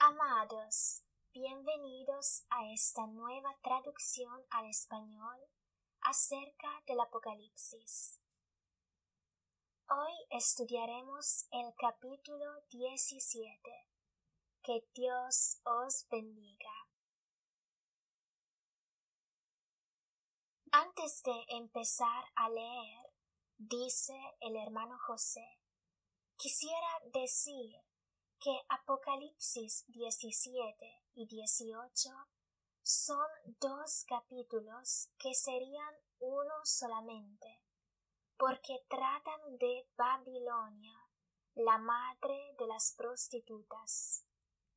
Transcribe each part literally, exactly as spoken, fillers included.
Amados, bienvenidos a esta nueva traducción al español acerca del Apocalipsis. Hoy estudiaremos el capítulo diecisiete. Que Dios os bendiga. Antes de empezar a leer, dice el hermano José, quisiera decir que Apocalipsis diecisiete y dieciocho son dos capítulos que serían uno solamente, porque tratan de Babilonia, la madre de las prostitutas.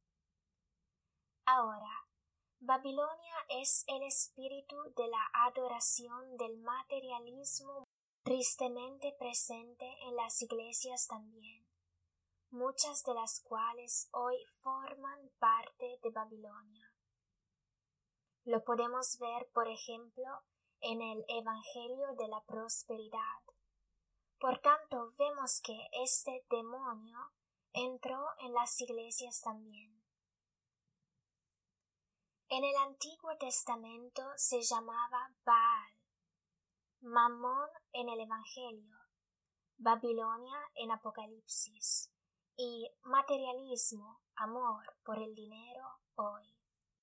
Ahora, Babilonia es el espíritu de la adoración del materialismo tristemente presente en las iglesias también, muchas de las cuales hoy forman parte de Babilonia. Lo podemos ver, por ejemplo, en el Evangelio de la Prosperidad. Por tanto, vemos que este demonio entró en las iglesias también. En el Antiguo Testamento se llamaba Baal, Mamón en el Evangelio, Babilonia en Apocalipsis y materialismo, amor por el dinero hoy.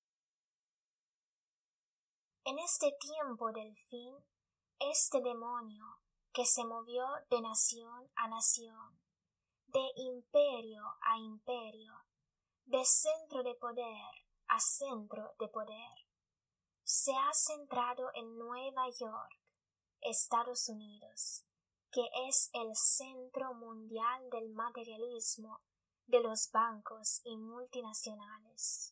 En este tiempo del fin, este demonio que se movió de nación a nación, de imperio a imperio, de centro de poder a centro de poder, se ha centrado en Nueva York, Estados Unidos, que es el centro mundial del materialismo de los bancos y multinacionales.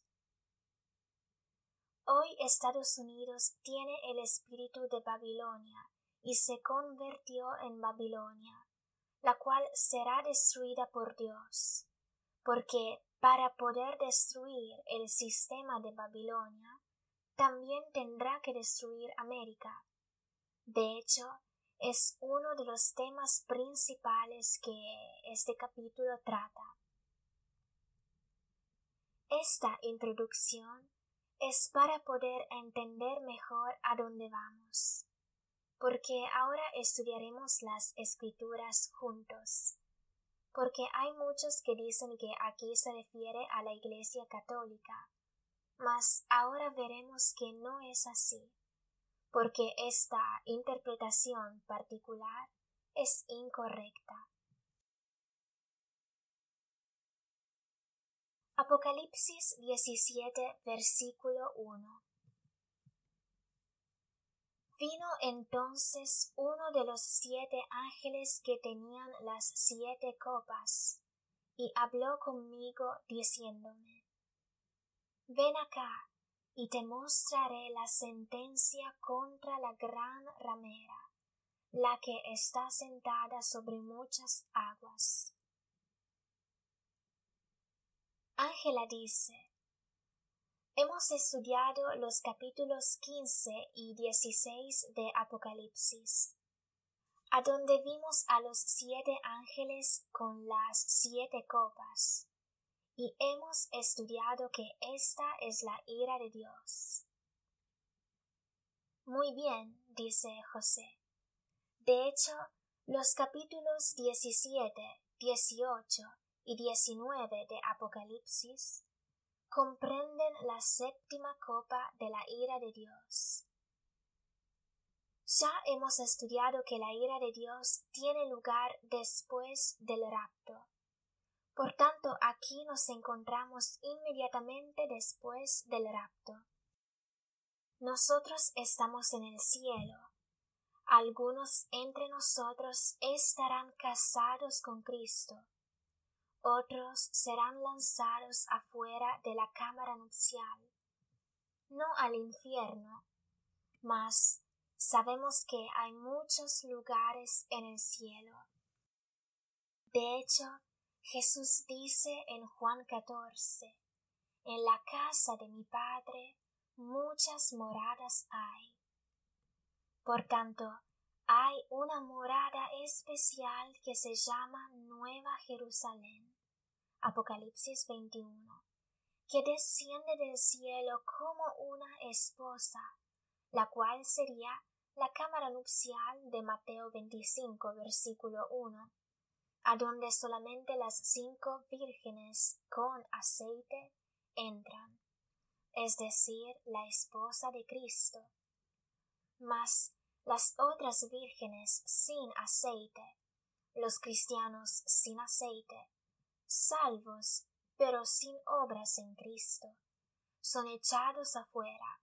Hoy Estados Unidos tiene el espíritu de Babilonia y se convirtió en Babilonia, la cual será destruida por Dios, porque para poder destruir el sistema de Babilonia, también tendrá que destruir América. De hecho, es uno de los temas principales que este capítulo trata. Esta introducción es para poder entender mejor a dónde vamos, porque ahora estudiaremos las escrituras juntos. Porque hay muchos que dicen que aquí se refiere a la Iglesia Católica, mas ahora veremos que no es así, porque esta interpretación particular es incorrecta. Apocalipsis diecisiete, versículo uno. Vino entonces uno de los siete ángeles que tenían las siete copas, y habló conmigo diciéndome, ven acá, y te mostraré la sentencia contra la gran ramera, la que está sentada sobre muchas aguas. Ángela dice, hemos estudiado los capítulos quince y dieciséis de Apocalipsis, a donde vimos a los siete ángeles con las siete copas, y hemos estudiado que esta es la ira de Dios. Muy bien, dice José. De hecho, los capítulos diecisiete, dieciocho y diecinueve de Apocalipsis comprenden la séptima copa de la ira de Dios. Ya hemos estudiado que la ira de Dios tiene lugar después del rapto. Por tanto, aquí nos encontramos inmediatamente después del rapto. Nosotros estamos en el cielo. Algunos entre nosotros estarán casados con Cristo. Otros serán lanzados afuera de la cámara nupcial, no al infierno, mas sabemos que hay muchos lugares en el cielo. De hecho, Jesús dice en Juan catorce, en la casa de mi Padre muchas moradas hay. Por tanto, hay una morada especial que se llama Nueva Jerusalén. Apocalipsis veintiuno, que desciende del cielo como una esposa, la cual sería la cámara nupcial de Mateo veinticinco, versículo uno, a donde solamente las cinco vírgenes con aceite entran, es decir, la esposa de Cristo. Mas las otras vírgenes sin aceite, los cristianos sin aceite, salvos pero sin obras en Cristo, son echados afuera.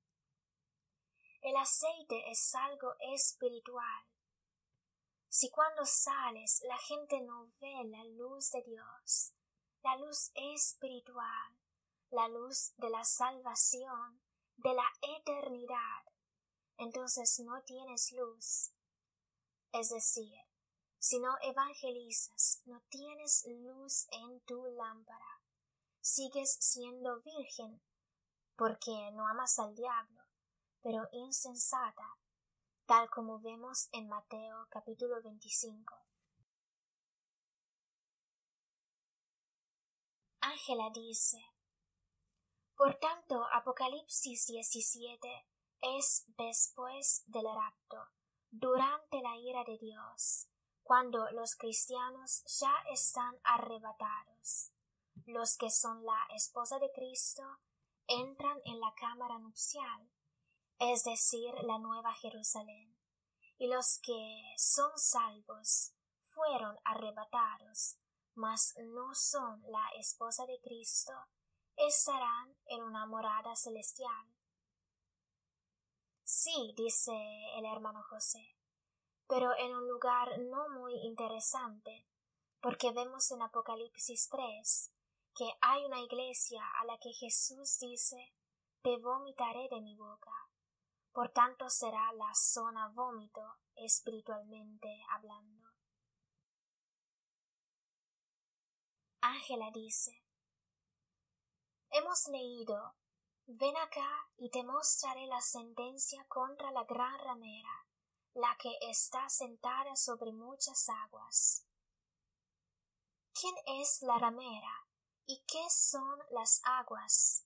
El aceite es algo espiritual. Si cuando sales la gente no ve la luz de Dios, la luz espiritual, la luz de la salvación, de la eternidad, entonces no tienes luz. Es decir, si no evangelizas, no tienes luz en tu lámpara. Sigues siendo virgen porque no amas al diablo, pero insensata, tal como vemos en Mateo capítulo veinticinco. Ángela dice: por tanto, Apocalipsis diecisiete es después del rapto, durante la ira de Dios, cuando los cristianos ya están arrebatados. Los que son la esposa de Cristo entran en la cámara nupcial, es decir, la nueva Jerusalén, y los que son salvos fueron arrebatados, mas no son la esposa de Cristo, estarán en una morada celestial. Sí, dice el hermano José, pero en un lugar no muy interesante, porque vemos en Apocalipsis tres que hay una iglesia a la que Jesús dice: te vomitaré de mi boca. Por tanto será la zona vómito espiritualmente hablando. Ángela dice: hemos leído: ven acá y te mostraré la sentencia contra la gran ramera, la que está sentada sobre muchas aguas. ¿Quién es la ramera y qué son las aguas?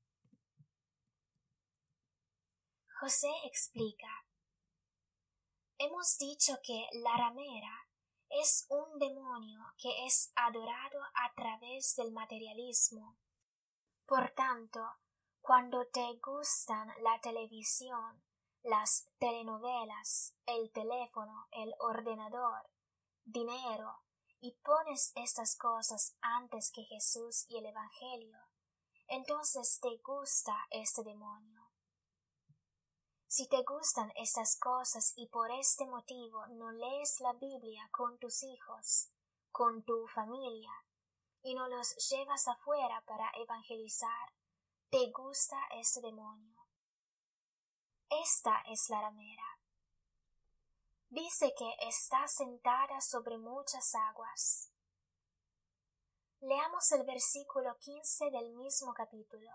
José explica: hemos dicho que la ramera es un demonio que es adorado a través del materialismo. Por tanto, cuando te gustan la televisión, las telenovelas, el teléfono, el ordenador, dinero, y pones estas cosas antes que Jesús y el Evangelio, entonces te gusta este demonio. Si te gustan estas cosas y por este motivo no lees la Biblia con tus hijos, con tu familia, y no los llevas afuera para evangelizar, te gusta este demonio. Esta es la ramera. Dice que está sentada sobre muchas aguas. Leamos el versículo quince del mismo capítulo.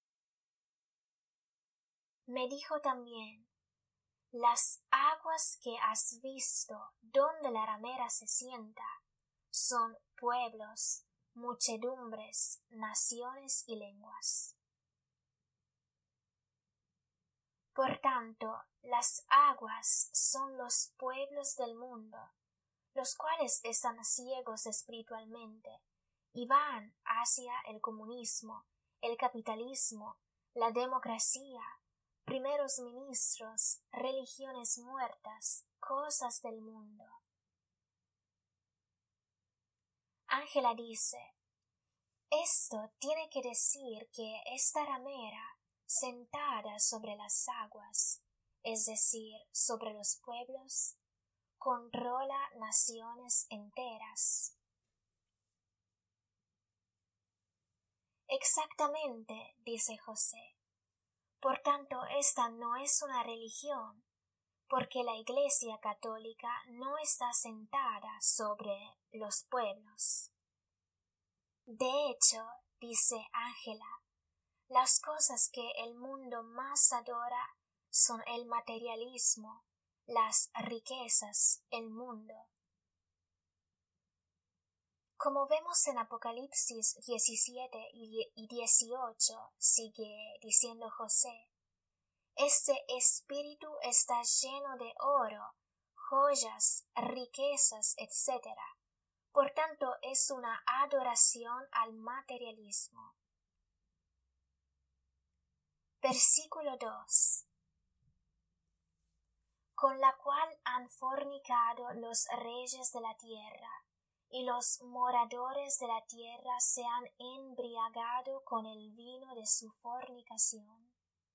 Me dijo también: las aguas que has visto donde la ramera se sienta son pueblos, muchedumbres, naciones y lenguas. Por tanto, las aguas son los pueblos del mundo, los cuales están ciegos espiritualmente y van hacia el comunismo, el capitalismo, la democracia, primeros ministros, religiones muertas, cosas del mundo. Ángela dice: esto tiene que decir que esta ramera, sentada sobre las aguas, es decir, sobre los pueblos, controla naciones enteras. Exactamente, dice José. Por tanto, esta no es una religión, porque la Iglesia católica no está sentada sobre los pueblos. De hecho, dice Ángela, las cosas que el mundo más adora son el materialismo, las riquezas, el mundo. Como vemos en Apocalipsis diecisiete y dieciocho, sigue diciendo José, este espíritu está lleno de oro, joyas, riquezas, etcétera. Por tanto, es una adoración al materialismo. Versículo dos. Con la cual han fornicado los reyes de la tierra, y los moradores de la tierra se han embriagado con el vino de su fornicación.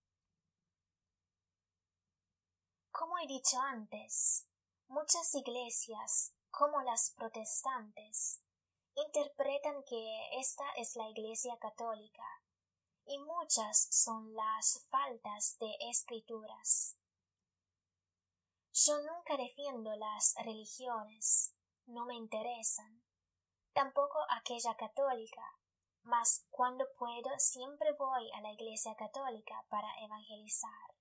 Como he dicho antes, muchas iglesias, como las protestantes, interpretan que esta es la Iglesia católica, y muchas son las faltas de escrituras. Yo nunca defiendo las religiones, no me interesan, tampoco aquella católica, mas cuando puedo siempre voy a la Iglesia católica para evangelizar.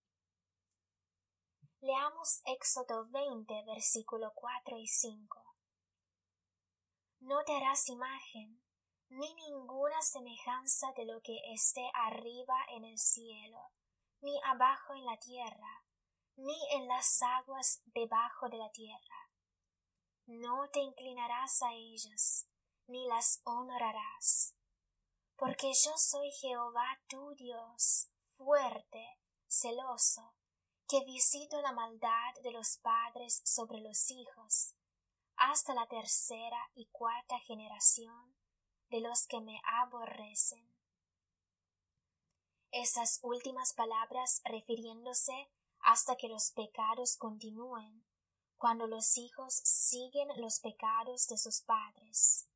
Leamos Éxodo veinte, versículo cuatro y cinco. No te harás imagen, ni ninguna semejanza de lo que esté arriba en el cielo, ni abajo en la tierra, ni en las aguas debajo de la tierra. No te inclinarás a ellas, ni las honrarás, porque yo soy Jehová tu Dios, fuerte, celoso, que visito la maldad de los padres sobre los hijos, hasta la tercera y cuarta generación de los que me aborrecen. Esas últimas palabras refiriéndose hasta que los pecados continúen, cuando los hijos siguen los pecados de sus padres.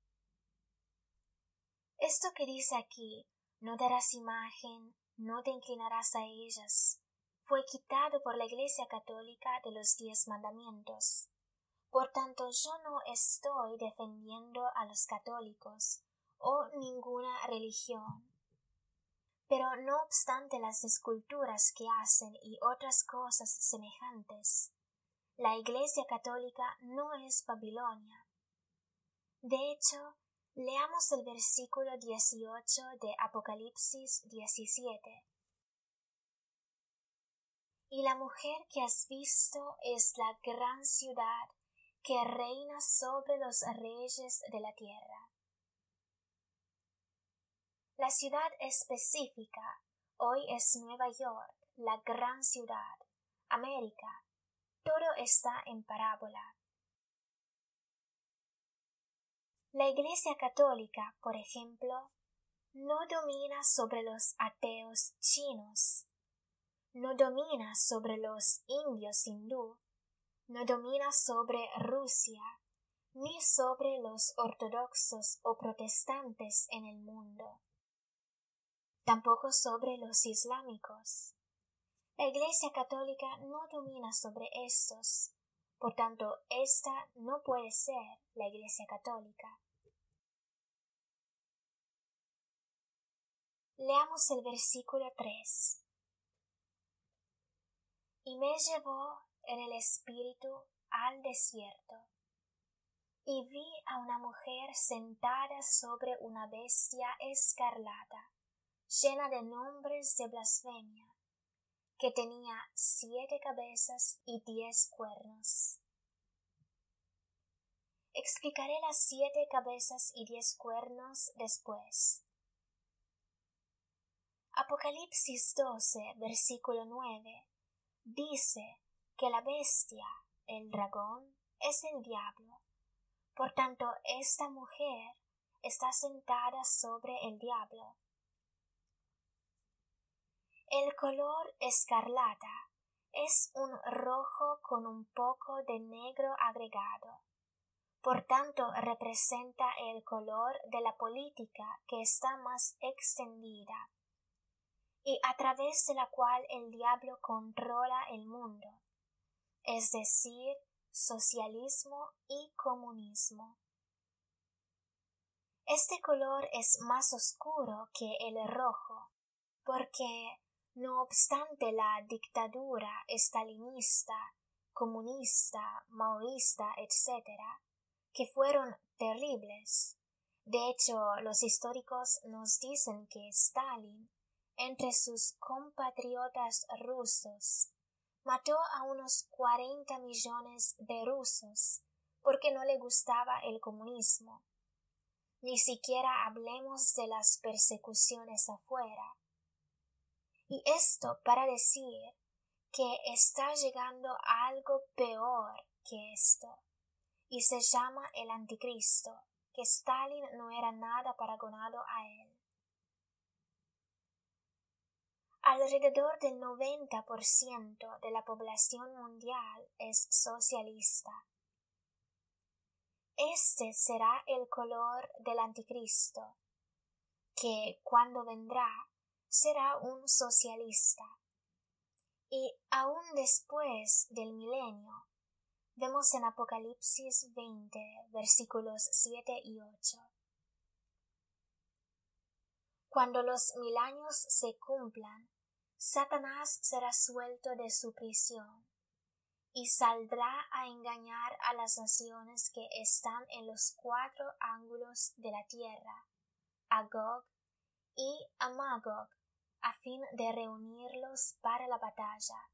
Esto que dice aquí, no darás imagen, no te inclinarás a ellas, fue quitado por la Iglesia católica de los diez mandamientos. Por tanto, yo no estoy defendiendo a los católicos o ninguna religión. Pero no obstante las esculturas que hacen y otras cosas semejantes, la Iglesia católica no es Babilonia. De hecho, leamos el versículo dieciocho de Apocalipsis diecisiete. Y la mujer que has visto es la gran ciudad que reina sobre los reyes de la tierra. La ciudad específica hoy es Nueva York, la gran ciudad, América. Todo está en parábola. La Iglesia católica, por ejemplo, no domina sobre los ateos chinos, no domina sobre los indios hindú, no domina sobre Rusia, ni sobre los ortodoxos o protestantes en el mundo, tampoco sobre los islámicos. La Iglesia católica no domina sobre estos, por tanto, esta no puede ser la Iglesia católica. Leamos el versículo tres. Y me llevó en el espíritu al desierto, y vi a una mujer sentada sobre una bestia escarlata, llena de nombres de blasfemia, que tenía siete cabezas y diez cuernos. Explicaré las siete cabezas y diez cuernos después. Apocalipsis doce, versículo nueve, dice que la bestia, el dragón, es el diablo. Por tanto, esta mujer está sentada sobre el diablo. El color escarlata es un rojo con un poco de negro agregado. Por tanto, representa el color de la política que está más extendida y a través de la cual el diablo controla el mundo, es decir, socialismo y comunismo. Este color es más oscuro que el rojo, porque no obstante la dictadura estalinista, comunista, maoísta, etcétera, que fueron terribles. De hecho, los históricos nos dicen que Stalin, entre sus compatriotas rusos, mató a unos cuarenta millones de rusos porque no le gustaba el comunismo. Ni siquiera hablemos de las persecuciones afuera. Y esto para decir que está llegando algo peor que esto, y se llama el anticristo, que Stalin no era nada paragonado a él. Alrededor del noventa por ciento de la población mundial es socialista. Este será el color del anticristo, que cuando vendrá será un socialista. Y aún después del milenio, vemos en Apocalipsis veinte, versículos siete y ocho. Cuando los mil años se cumplan, Satanás será suelto de su prisión y saldrá a engañar a las naciones que están en los cuatro ángulos de la tierra, a Gog y a Magog, a fin de reunirlos para la batalla.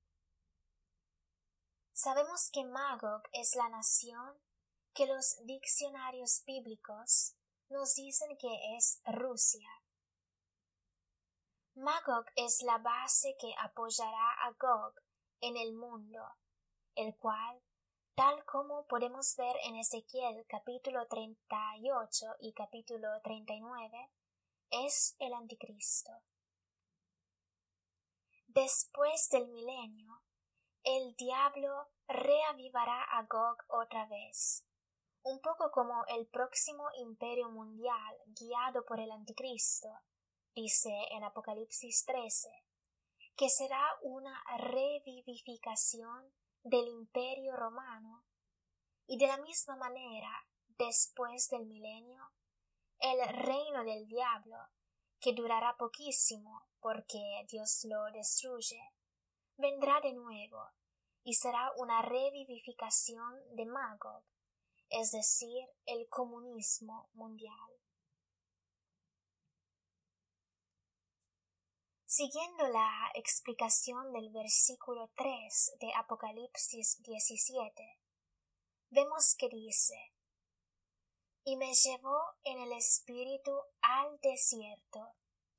Sabemos que Magog es la nación que los diccionarios bíblicos nos dicen que es Rusia. Magog es la base que apoyará a Gog en el mundo, el cual, tal como podemos ver en Ezequiel capítulo treinta y ocho y capítulo treinta y nueve, es el anticristo. Después del milenio, el diablo reavivará a Gog otra vez, un poco como el próximo imperio mundial guiado por el anticristo, dice en Apocalipsis trece, que será una revivificación del imperio romano, y de la misma manera, después del milenio, el reino del diablo, que durará poquísimo porque Dios lo destruye, vendrá de nuevo y será una revivificación de Magog, es decir, el comunismo mundial. Siguiendo la explicación del versículo tres de Apocalipsis diecisiete, vemos que dice: y me llevó en el espíritu al desierto.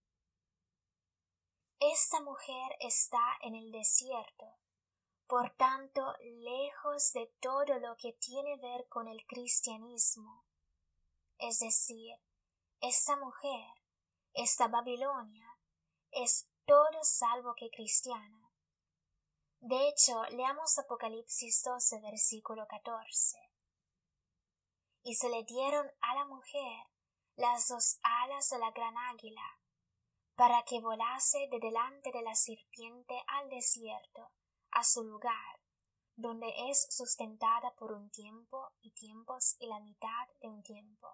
Esta mujer está en el desierto, por tanto lejos de todo lo que tiene que ver con el cristianismo. Es decir, esta mujer, esta Babilonia, es todo salvo que cristiana. De hecho, leamos Apocalipsis doce, versículo catorce. Y se le dieron a la mujer las dos alas de la gran águila, para que volase de delante de la serpiente al desierto, a su lugar, donde es sustentada por un tiempo y tiempos y la mitad de un tiempo.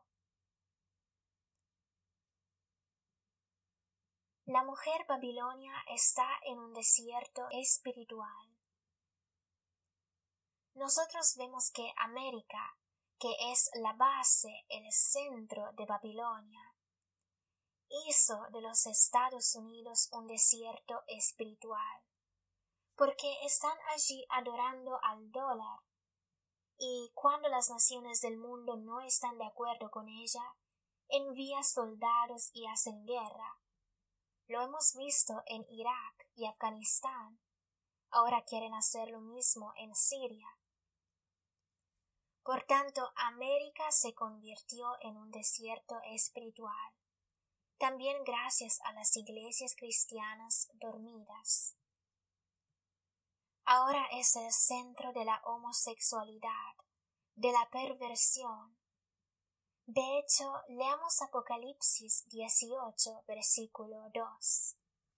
La mujer Babilonia está en un desierto espiritual. Nosotros vemos que América, que es la base, el centro de Babilonia, hizo de los Estados Unidos un desierto espiritual, porque están allí adorando al dólar, y cuando las naciones del mundo no están de acuerdo con ella, envía soldados y hacen guerra. Lo hemos visto en Irak y Afganistán. Ahora quieren hacer lo mismo en Siria. Por tanto, América se convirtió en un desierto espiritual, también gracias a las iglesias cristianas dormidas. Ahora es el centro de la homosexualidad, de la perversión. De hecho, leamos Apocalipsis dieciocho, versículo dos.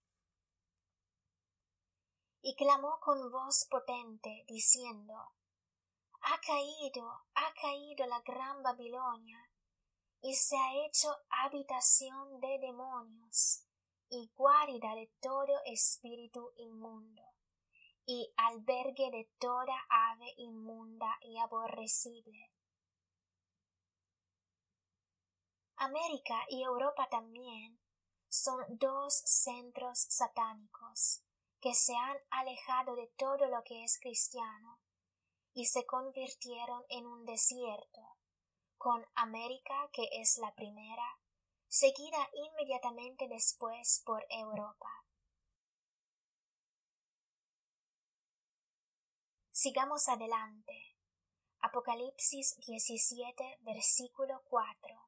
Y clamó con voz potente, diciendo: Ha caído, ha caído la gran Babilonia, y se ha hecho habitación de demonios, y guarida de todo espíritu inmundo, y albergue de toda ave inmunda y aborrecible. América y Europa también son dos centros satánicos que se han alejado de todo lo que es cristiano y se convirtieron en un desierto, con América, que es la primera, seguida inmediatamente después por Europa. Sigamos adelante. Apocalipsis diecisiete, versículo cuatro.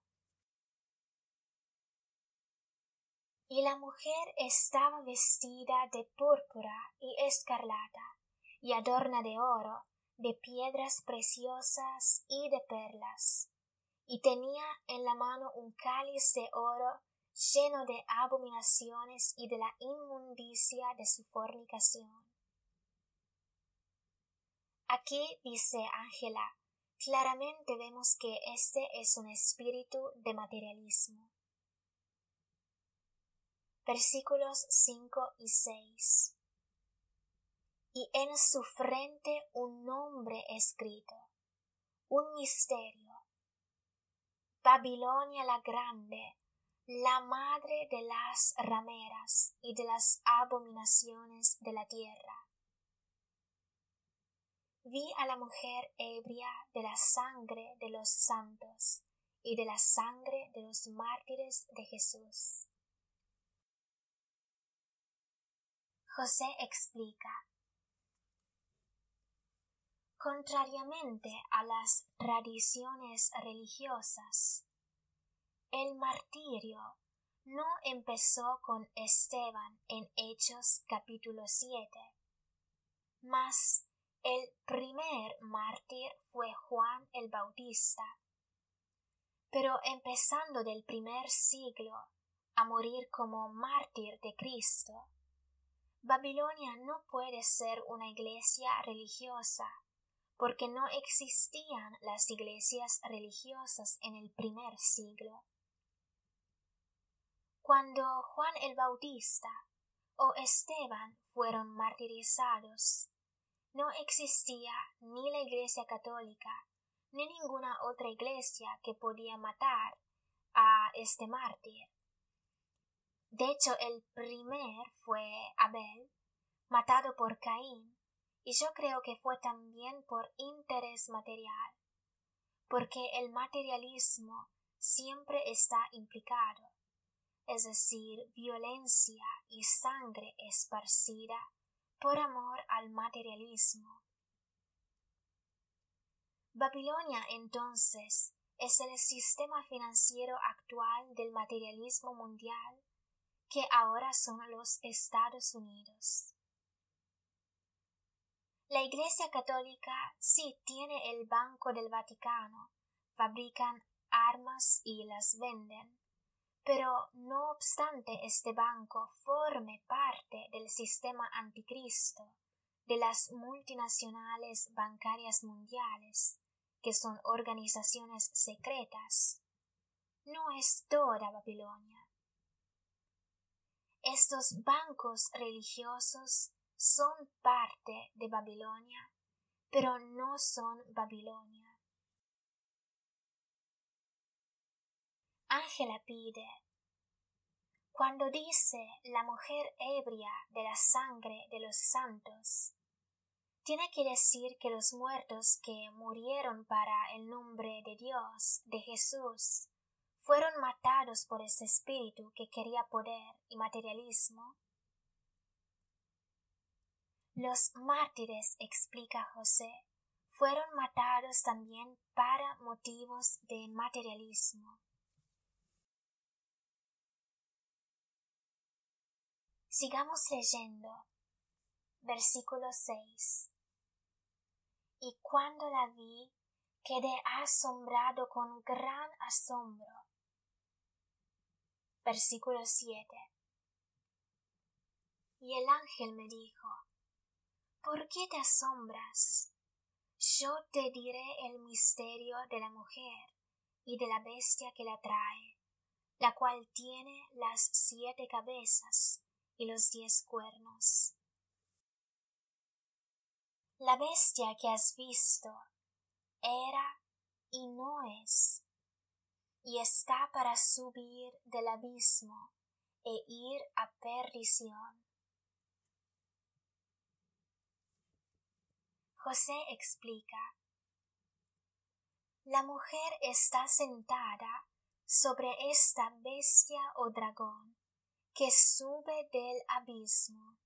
Y la mujer estaba vestida de púrpura y escarlata, y adorna de oro, de piedras preciosas y de perlas, y tenía en la mano un cáliz de oro lleno de abominaciones y de la inmundicia de su fornicación. Aquí dice Ángela, claramente vemos que este es un espíritu de materialismo. Versículos cinco y seis. Y en su frente un nombre escrito, un misterio. Babilonia la grande, la madre de las rameras y de las abominaciones de la tierra. Vi a la mujer ebria de la sangre de los santos y de la sangre de los mártires de Jesús. José explica: contrariamente a las tradiciones religiosas, el martirio no empezó con Esteban en Hechos capítulo siete, mas el primer mártir fue Juan el Bautista. Pero empezando del primer siglo a morir como mártir de Cristo, Babilonia no puede ser una iglesia religiosa, porque no existían las iglesias religiosas en el primer siglo. Cuando Juan el Bautista o Esteban fueron martirizados, no existía ni la Iglesia católica ni ninguna otra iglesia que podía matar a este mártir. De hecho, el primer fue Abel, matado por Caín, y yo creo que fue también por interés material, porque el materialismo siempre está implicado, es decir, violencia y sangre esparcida por amor al materialismo. Babilonia, entonces, es el sistema financiero actual del materialismo mundial, que ahora son los Estados Unidos. La Iglesia Católica sí tiene el Banco del Vaticano, fabrican armas y las venden, pero no obstante este banco forme parte del sistema anticristo de las multinacionales bancarias mundiales, que son organizaciones secretas, no es toda Babilonia. Estos bancos religiosos son parte de Babilonia, pero no son Babilonia. Ángela pide: cuando dice la mujer ebria de la sangre de los santos, tiene que decir que los muertos que murieron para el nombre de Dios, de Jesús, fueron matados por ese espíritu que quería poder y materialismo. Los mártires, explica José, fueron matados también para motivos de materialismo. Sigamos leyendo. Versículo seis. Y cuando la vi, quedé asombrado con gran asombro. Versículo siete. Y el ángel me dijo: ¿por qué te asombras? Yo te diré el misterio de la mujer y de la bestia que la trae, la cual tiene las siete cabezas y los diez cuernos. La bestia que has visto era y no es, y está para subir del abismo e ir a perdición. José explica: la mujer está sentada sobre esta bestia o dragón que sube del abismo.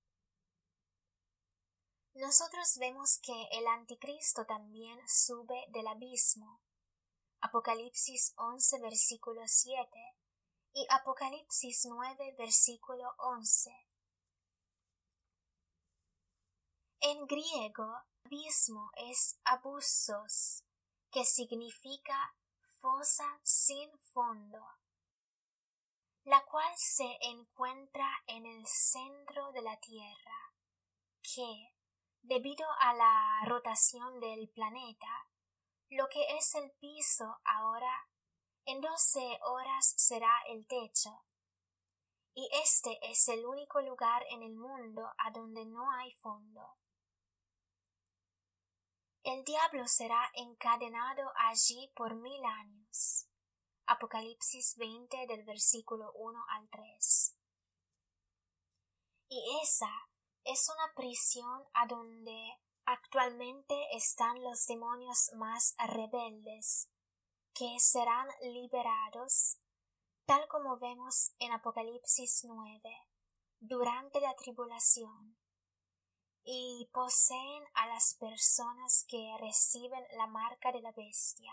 Nosotros vemos que el anticristo también sube del abismo. Apocalipsis once versículo siete y Apocalipsis nueve versículo once. En griego, abismo es abusos, que significa fosa sin fondo, la cual se encuentra en el centro de la Tierra, que, debido a la rotación del planeta, lo que es el piso ahora, en doce horas será el techo, y este es el único lugar en el mundo a donde no hay fondo. El diablo será encadenado allí por mil años. Apocalipsis veinte del versículo uno al tres. Y esa es una prisión a donde actualmente están los demonios más rebeldes, que serán liberados, tal como vemos en Apocalipsis nueve, durante la tribulación, y poseen a las personas que reciben la marca de la bestia.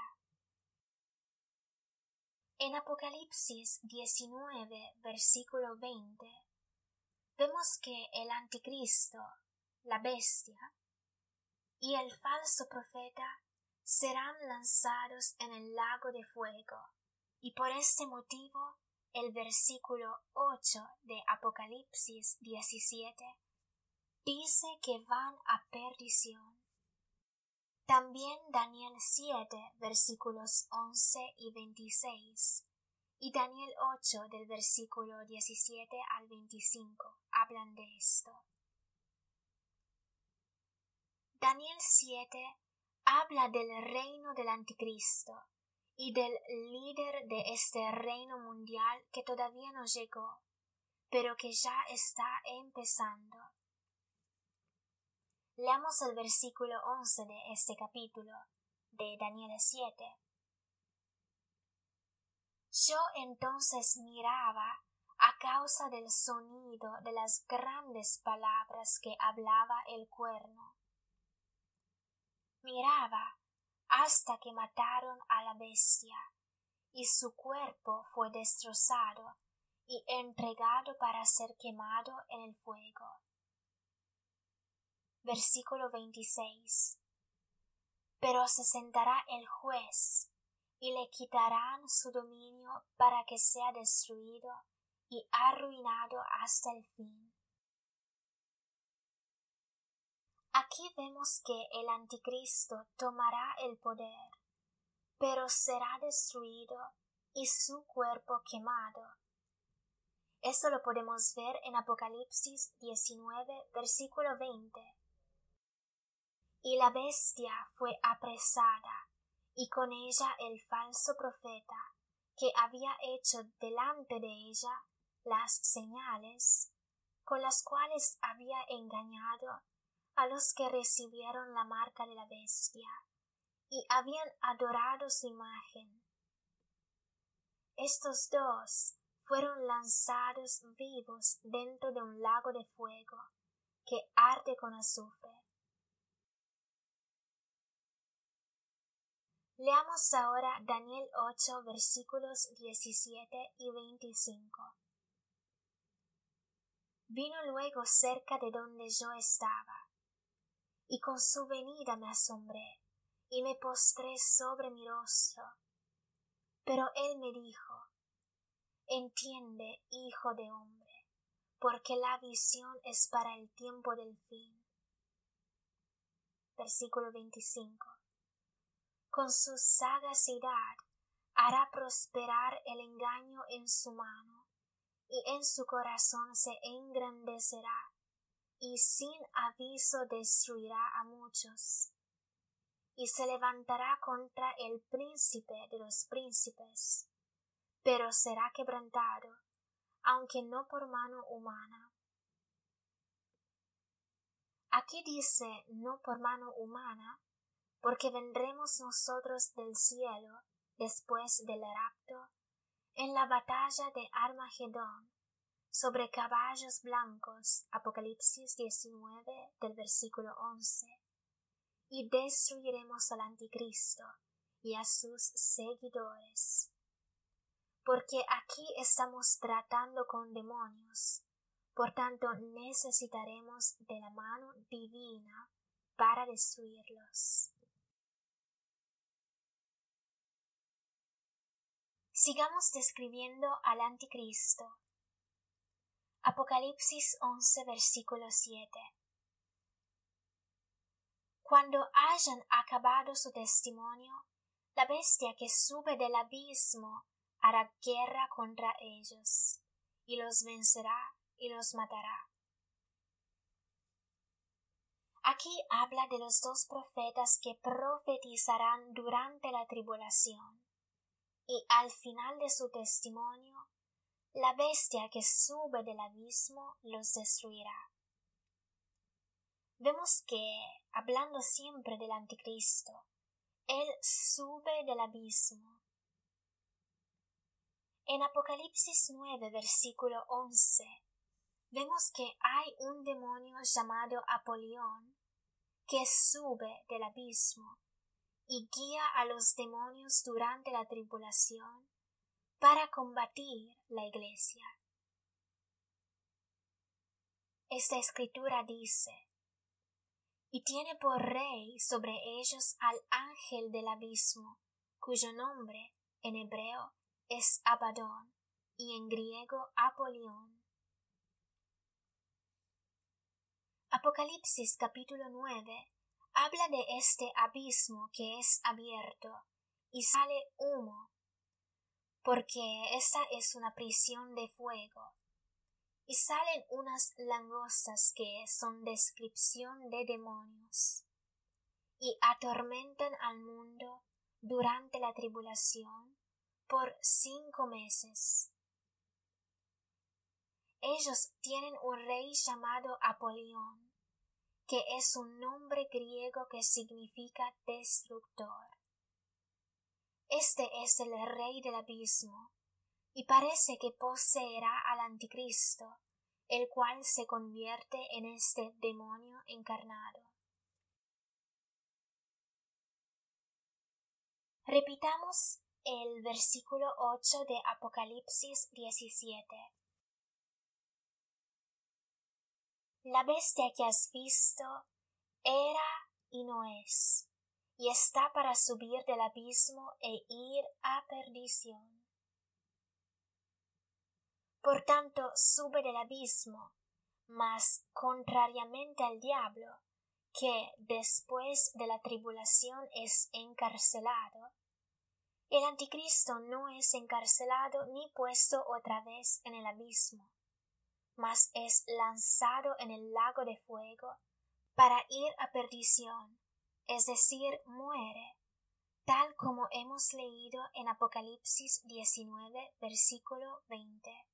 En Apocalipsis diecinueve, versículo veinte, vemos que el anticristo, la bestia, y el falso profeta serán lanzados en el lago de fuego, y por este motivo el versículo ocho de Apocalipsis diecisiete dice que van a perdición. También Daniel siete versículos once y veintiséis y Daniel ocho del versículo diecisiete al veinticinco hablan de esto. Daniel siete habla del reino del anticristo y del líder de este reino mundial que todavía no llegó, pero que ya está empezando. Leamos el versículo once de este capítulo de Daniel siete. Yo entonces miraba a causa del sonido de las grandes palabras que hablaba el cuerno. Miraba hasta que mataron a la bestia, y su cuerpo fue destrozado y entregado para ser quemado en el fuego. Versículo veintiséis. Pero se sentará el juez, y le quitarán su dominio para que sea destruido y arruinado hasta el fin. Aquí vemos que el anticristo tomará el poder, pero será destruido y su cuerpo quemado. Esto lo podemos ver en Apocalipsis diecinueve, versículo veinte. Y la bestia fue apresada, y con ella el falso profeta, que había hecho delante de ella las señales, con las cuales había engañado a los que recibieron la marca de la bestia, y habían adorado su imagen. Estos dos fueron lanzados vivos dentro de un lago de fuego, que arde con azufre. Leamos ahora Daniel ocho versículos diecisiete y veinticinco. Vino luego cerca de donde yo estaba, y con su venida me asombré, y me postré sobre mi rostro. Pero él me dijo: entiende, hijo de hombre, porque la visión es para el tiempo del fin. Versículo veinticinco. Con su sagacidad hará prosperar el engaño en su mano, y en su corazón se engrandecerá, y sin aviso destruirá a muchos. y se levantará contra el príncipe de los príncipes, pero será quebrantado, aunque no por mano humana. Aquí dice no por mano humana, porque vendremos nosotros del cielo después del rapto en la batalla de Armagedón sobre caballos blancos, Apocalipsis diecinueve del versículo once, y destruiremos al anticristo y a sus seguidores. Porque aquí estamos tratando con demonios, por tanto necesitaremos de la mano divina para destruirlos. Sigamos describiendo al anticristo. Apocalipsis once versículo siete. Cuando hayan acabado su testimonio, la bestia que sube del abismo hará guerra contra ellos, y los vencerá y los matará. Aquí habla de los dos profetas que profetizarán durante la tribulación, y al final de su testimonio, la bestia que sube del abismo los destruirá. Vemos que, hablando siempre del anticristo, él sube del abismo. En Apocalipsis nueve, versículo once, vemos que hay un demonio llamado Apolión que sube del abismo y guía a los demonios durante la tribulación para combatir la iglesia. Esta escritura dice: y tiene por rey sobre ellos al ángel del abismo, cuyo nombre en hebreo es Abadón y en griego Apolión. Apocalipsis capítulo nueve habla de este abismo que es abierto y sale humo, porque esta es una prisión de fuego, y salen unas langostas que son descripción de demonios, y atormentan al mundo durante la tribulación por cinco meses. Ellos tienen un rey llamado Apolión, que es un nombre griego que significa destructor. Este es el rey del abismo, y parece que poseerá al anticristo, el cual se convierte en este demonio encarnado. Repitamos el versículo ocho de Apocalipsis diecisiete. La bestia que has visto era y no es, y está para subir del abismo e ir a perdición. Por tanto, sube del abismo, mas contrariamente al diablo, que después de la tribulación es encarcelado, el anticristo no es encarcelado ni puesto otra vez en el abismo, mas es lanzado en el lago de fuego para ir a perdición, es decir, muere, tal como hemos leído en Apocalipsis diecinueve, versículo veinte.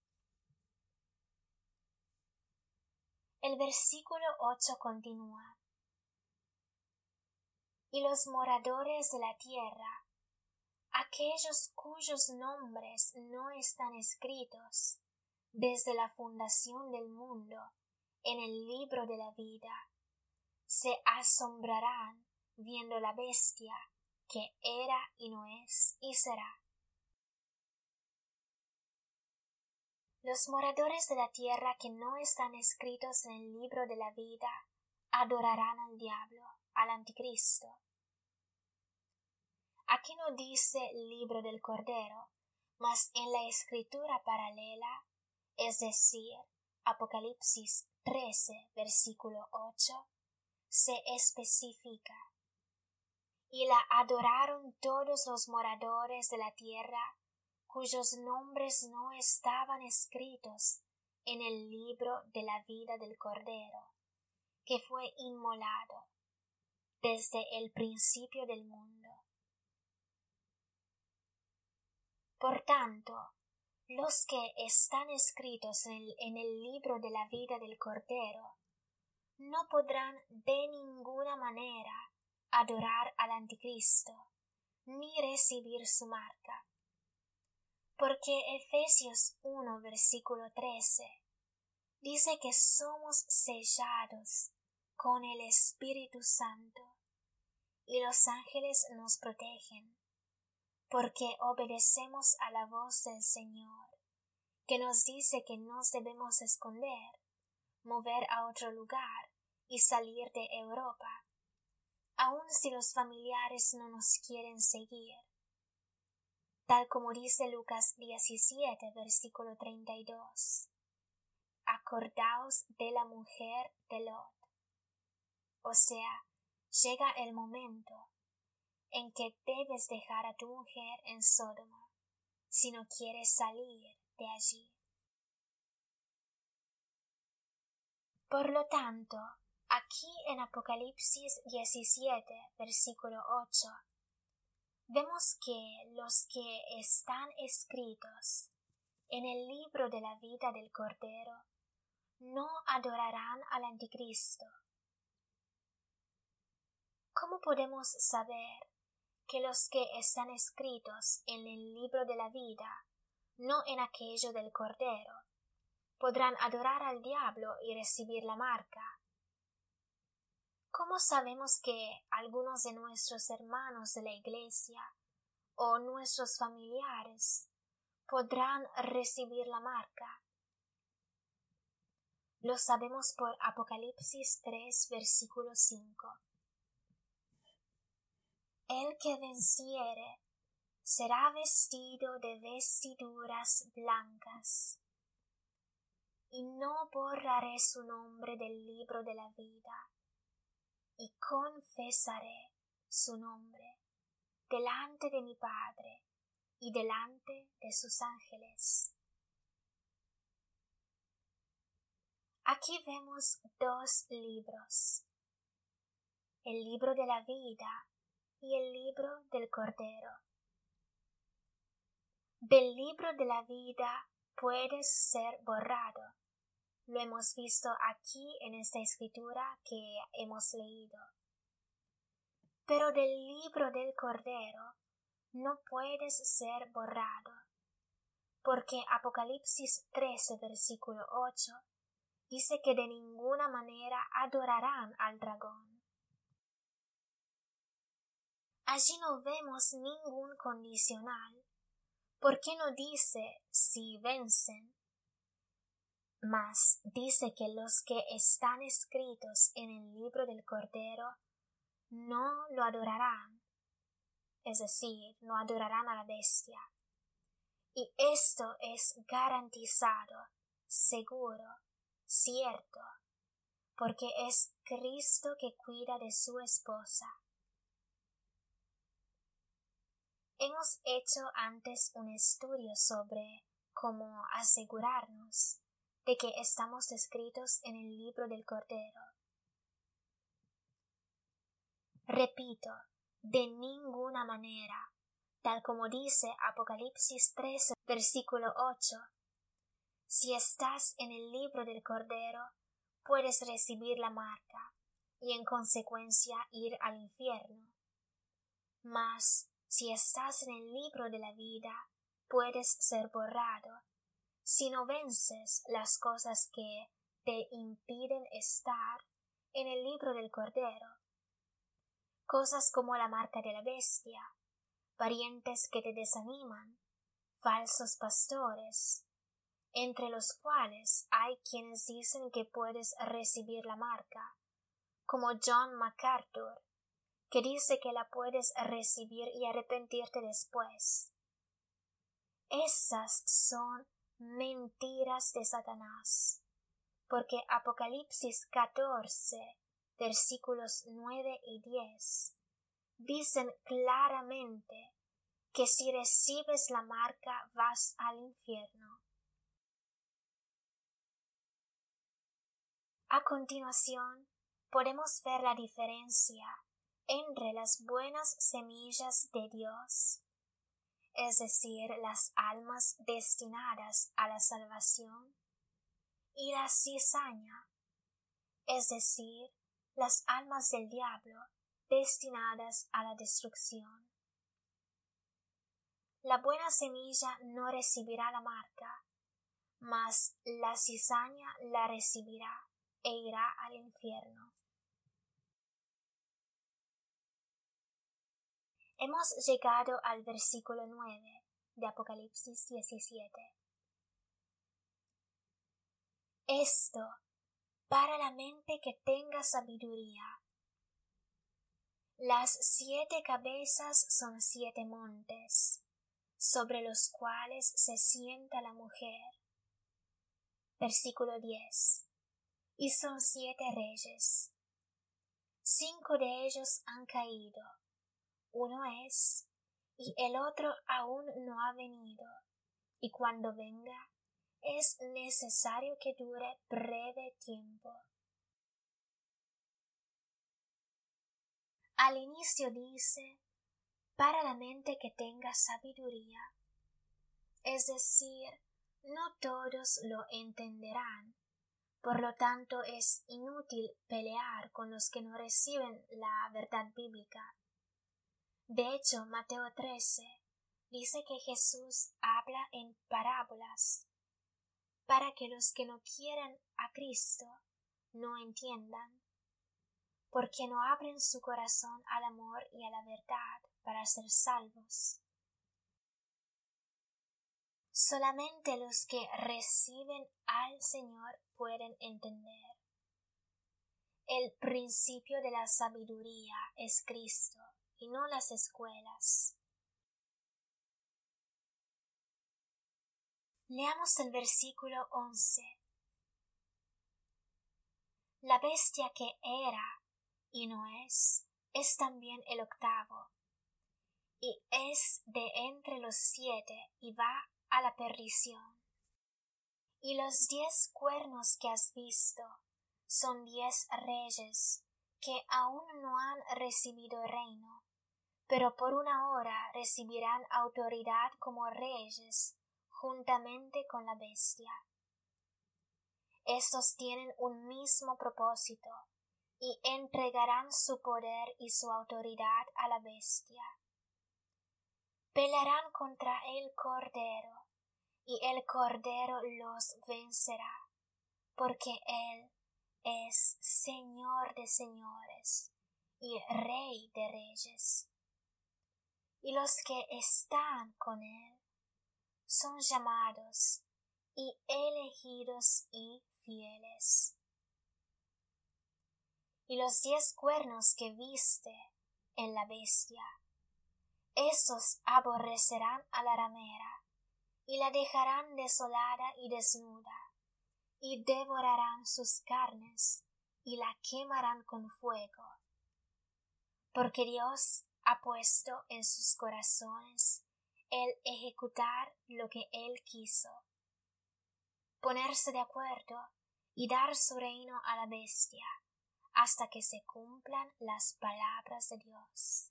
El versículo ocho continúa: y los moradores de la tierra, aquellos cuyos nombres no están escritos desde la fundación del mundo en el libro de la vida, se asombrarán viendo la bestia que era y no es y será. Los moradores de la tierra que no están escritos en el libro de la vida adorarán al diablo, al anticristo. Aquí no dice libro del Cordero, mas en la escritura paralela, es decir, Apocalipsis trece, versículo ocho, se especifica: y la adoraron todos los moradores de la tierra, cuyos nombres no estaban escritos en el libro de la vida del Cordero, que fue inmolado. desde el principio del mundo. Por tanto, los que están escritos en el, en el libro de la vida del Cordero no podrán de ninguna manera adorar al Anticristo, ni recibir su marca. Porque Efesios uno versículo trece dice que somos sellados con el Espíritu Santo y los ángeles nos protegen, porque obedecemos a la voz del Señor, que nos dice que nos debemos esconder, mover a otro lugar y salir de Europa, aun si los familiares no nos quieren seguir. Tal como dice Lucas diecisiete, versículo treinta y dos. Acordaos de la mujer de Lot. O sea, llega el momento en que debes dejar a tu mujer en Sodoma, si no quieres salir de allí. Por lo tanto, aquí en Apocalipsis diecisiete, versículo ocho, vemos que los que están escritos en el libro de la vida del Cordero no adorarán al Anticristo. ¿Cómo podemos saber que los que están escritos en el libro de la vida, no en aquello del Cordero, podrán adorar al diablo y recibir la marca? ¿Cómo sabemos que algunos de nuestros hermanos de la iglesia o nuestros familiares podrán recibir la marca? Lo sabemos por Apocalipsis tres, versículo cinco. El que venciere será vestido de vestiduras blancas, y no borraré su nombre del libro de la vida, y confesaré su nombre delante de mi Padre y delante de sus ángeles. Aquí vemos dos libros, el libro de la vida y el libro del Cordero. Del libro de la vida puedes ser borrado. Lo hemos visto aquí en esta escritura que hemos leído. Pero del libro del Cordero no puedes ser borrado, porque Apocalipsis trece, versículo ocho, dice que de ninguna manera adorarán al dragón. Allí no vemos ningún condicional, porque no dice si vencen, mas dice que los que están escritos en el libro del Cordero no lo adorarán, es decir, no adorarán a la bestia. Y esto es garantizado, seguro, cierto, porque es Cristo que cuida de su esposa. Hemos hecho antes un estudio sobre cómo asegurarnos de que estamos escritos en el libro del Cordero. Repito, de ninguna manera, tal como dice Apocalipsis trece, versículo ocho, si estás en el libro del Cordero, puedes recibir la marca y en consecuencia ir al infierno. Mas, si estás en el libro de la vida, puedes ser borrado, si no vences las cosas que te impiden estar en el libro del Cordero. Cosas como la marca de la bestia, parientes que te desaniman, falsos pastores, entre los cuales hay quienes dicen que puedes recibir la marca, como John MacArthur, que dice que la puedes recibir y arrepentirte después. Esas son mentiras de Satanás, porque Apocalipsis catorce, versículos nueve y diez, dicen claramente que si recibes la marca vas al infierno. A continuación, podemos ver la diferencia entre las buenas semillas de Dios, es decir, las almas destinadas a la salvación, y la cizaña, es decir, las almas del diablo destinadas a la destrucción. La buena semilla no recibirá la marca, mas la cizaña la recibirá e irá al infierno. Hemos llegado al versículo nueve de Apocalipsis diecisiete. Esto para la mente que tenga sabiduría. Las siete cabezas son siete montes, sobre los cuales se sienta la mujer. Versículo diez. Y son siete reyes. Cinco de ellos han caído. Uno es, y el otro aún no ha venido, y cuando venga, es necesario que dure breve tiempo. Al inicio dice, para la mente que tenga sabiduría, es decir, no todos lo entenderán, por lo tanto es inútil pelear con los que no reciben la verdad bíblica. De hecho, Mateo trece dice que Jesús habla en parábolas, para que los que no quieren a Cristo no entiendan, porque no abren su corazón al amor y a la verdad para ser salvos. Solamente los que reciben al Señor pueden entender. El principio de la sabiduría es Cristo y no las escuelas. Leamos el versículo once. La bestia que era y no es, es también el octavo, y es de entre los siete y va a la perdición. Y los diez cuernos que has visto son diez reyes que aún no han recibido reino, pero por una hora recibirán autoridad como reyes juntamente con la bestia. Estos tienen un mismo propósito y entregarán su poder y su autoridad a la bestia. Pelearán contra el Cordero, y el Cordero los vencerá, porque Él es Señor de señores y Rey de reyes. Y los que están con Él son llamados y elegidos y fieles. Y los diez cuernos que viste en la bestia, estos aborrecerán a la ramera, y la dejarán desolada y desnuda, y devorarán sus carnes, y la quemarán con fuego. Porque Dios ha puesto en sus corazones el ejecutar lo que Él quiso, ponerse de acuerdo y dar su reino a la bestia, hasta que se cumplan las palabras de Dios.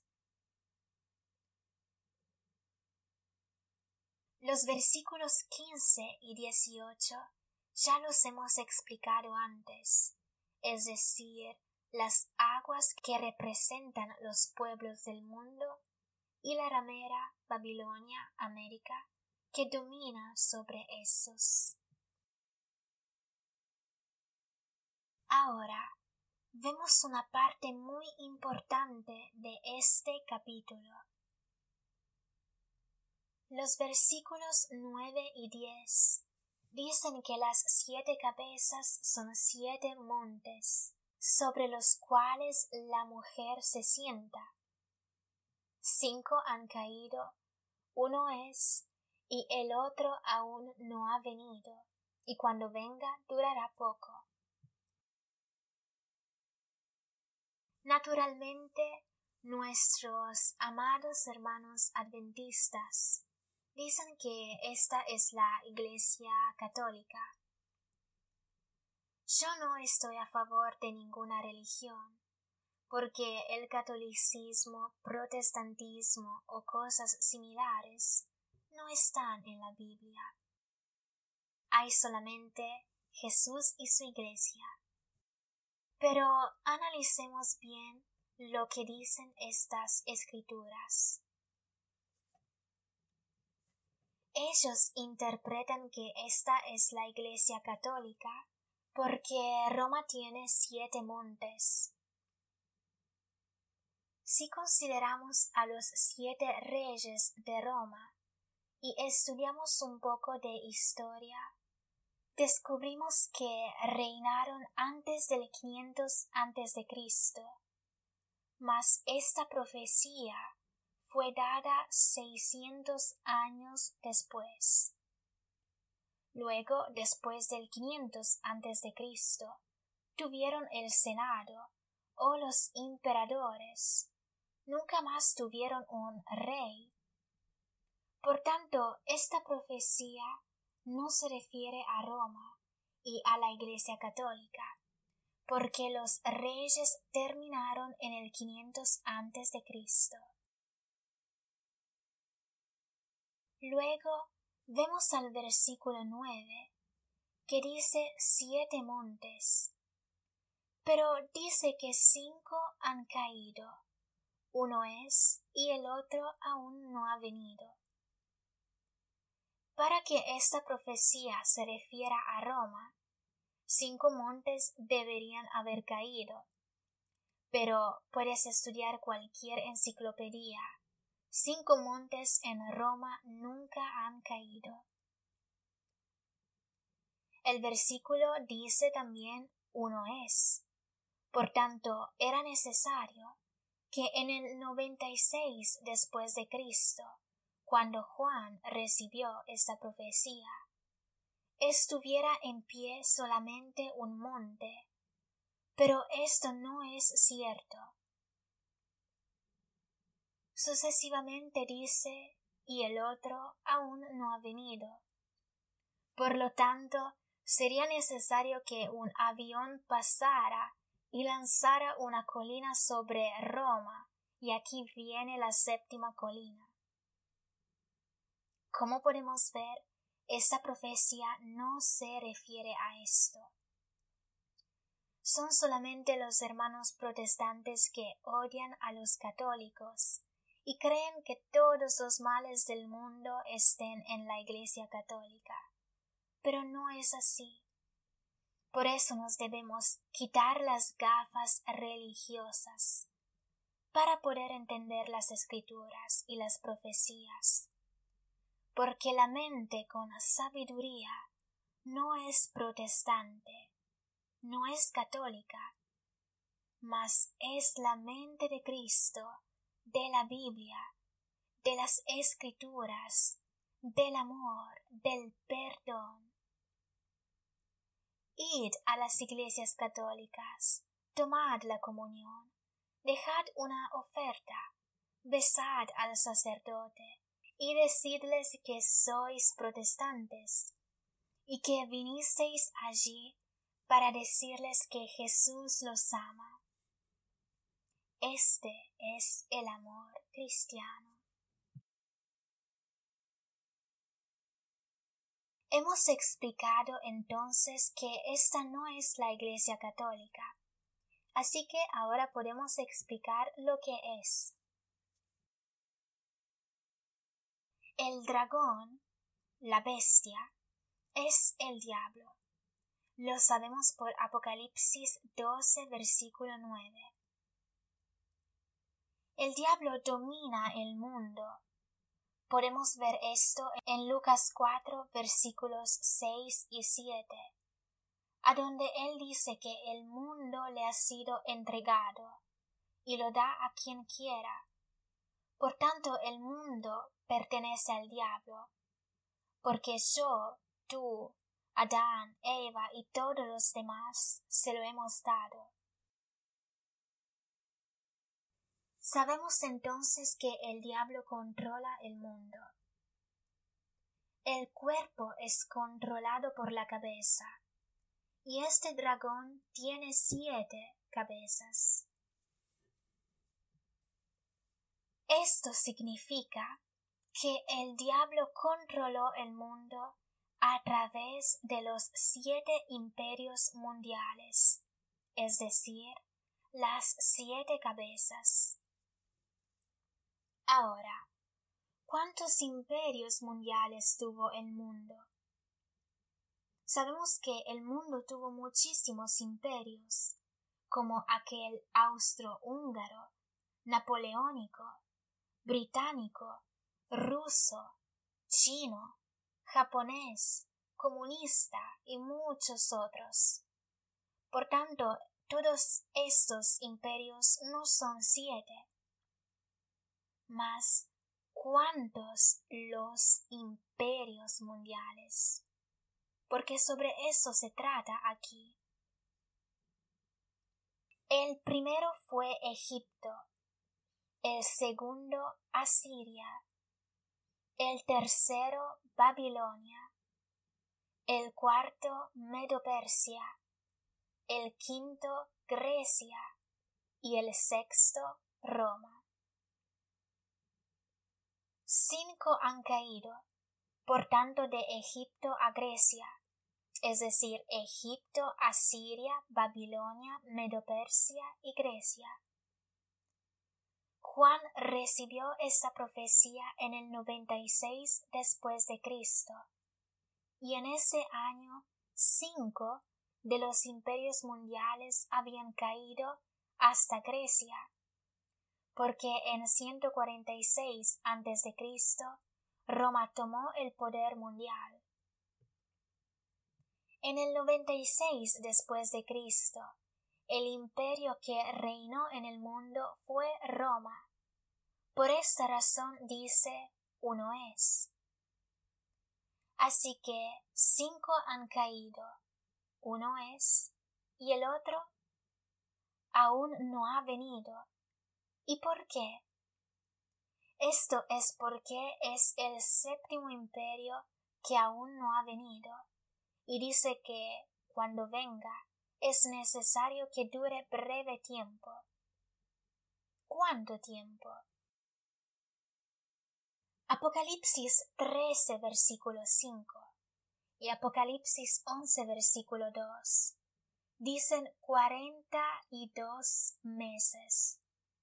Los versículos quince y dieciocho ya los hemos explicado antes, es decir, las aguas que representan los pueblos del mundo y la ramera Babilonia, América, que domina sobre estos. Ahora vemos una parte muy importante de este capítulo. Los versículos nueve y diez dicen que las siete cabezas son siete montes, sobre los cuales la mujer se sienta. Cinco han caído, uno es, y el otro aún no ha venido, y cuando venga durará poco. Naturalmente, nuestros amados hermanos adventistas dicen que esta es la Iglesia Católica. Yo no estoy a favor de ninguna religión, porque el catolicismo, protestantismo o cosas similares no están en la Biblia. Hay solamente Jesús y su Iglesia. Pero analicemos bien lo que dicen estas escrituras. Ellos interpretan que esta es la Iglesia católica porque Roma tiene siete montes. Si consideramos a los siete reyes de Roma y estudiamos un poco de historia, descubrimos que reinaron antes del quinientos antes de Cristo, mas esta profecía fue dada seiscientos años después. Luego, después del quinientos antes de Cristo, tuvieron el Senado o los emperadores. Nunca más tuvieron un rey. Por tanto, esta profecía no se refiere a Roma y a la Iglesia católica, porque los reyes terminaron en el quinientos antes de Cristo. Luego vemos al versículo nueve, que dice siete montes, pero dice que cinco han caído, uno es y el otro aún no ha venido. Para que esta profecía se refiera a Roma, cinco montes deberían haber caído, pero puedes estudiar cualquier enciclopedia. Cinco montes en Roma nunca han caído. El versículo dice también uno es. Por tanto, era necesario que en el noventa y seis después de Cristo, cuando Juan recibió esta profecía, estuviera en pie solamente un monte. Pero esto no es cierto. Sucesivamente dice, y el otro aún no ha venido. Por lo tanto, sería necesario que un avión pasara y lanzara una colina sobre Roma, y aquí viene la séptima colina. Como podemos ver, esta profecía no se refiere a esto. Son solamente los hermanos protestantes que odian a los católicos y creen que todos los males del mundo estén en la Iglesia católica. Pero no es así. Por eso nos debemos quitar las gafas religiosas para poder entender las escrituras y las profecías. Porque la mente con sabiduría no es protestante, no es católica, mas es la mente de Cristo, de la Biblia, de las escrituras, del amor, del perdón. Id a las iglesias católicas, tomad la comunión, dejad una oferta, besad al sacerdote y decidles que sois protestantes y que vinisteis allí para decirles que Jesús los ama. Este es el amor cristiano. Hemos explicado entonces que esta no es la Iglesia católica, así que ahora podemos explicar lo que es. El dragón, la bestia, es el diablo. Lo sabemos por Apocalipsis doce, versículo nueve. El diablo domina el mundo. Podemos ver esto en Lucas cuatro, versículos seis y siete, a donde él dice que el mundo le ha sido entregado y lo da a quien quiera. Por tanto, el mundo pertenece al diablo, porque yo, tú, Adán, Eva y todos los demás se lo hemos dado. Sabemos entonces que el diablo controla el mundo. El cuerpo es controlado por la cabeza, y este dragón tiene siete cabezas. Esto significa que el diablo controló el mundo a través de los siete imperios mundiales, es decir, las siete cabezas. Ahora, ¿cuántos imperios mundiales tuvo el mundo? Sabemos que el mundo tuvo muchísimos imperios, como aquel austrohúngaro, napoleónico, británico, ruso, chino, japonés, comunista y muchos otros. Por tanto, todos estos imperios no son siete. Mas, ¿cuántos los imperios mundiales? Porque sobre eso se trata aquí. El primero fue Egipto, el segundo Asiria, el tercero Babilonia, el cuarto Medo-Persia, el quinto Grecia y el sexto Roma. Cinco han caído, por tanto, de Egipto a Grecia, es decir, Egipto, Asiria, Babilonia, Medo-Persia y Grecia. Juan recibió esta profecía en el noventa y seis después de Cristo, y en ese año cinco de los imperios mundiales habían caído hasta Grecia, porque en ciento cuarenta y seis antes de Cristo Roma tomó el poder mundial. En el noventa y seis después de Cristo, el imperio que reinó en el mundo fue Roma. Por esta razón dice, uno es. Así que cinco han caído, uno es, y el otro aún no ha venido. ¿Y por qué? Esto es porque es el séptimo imperio que aún no ha venido, y dice que, cuando venga, es necesario que dure breve tiempo. ¿Cuánto tiempo? Apocalipsis trece versículo cinco y Apocalipsis once versículo dos dicen cuarenta y dos meses.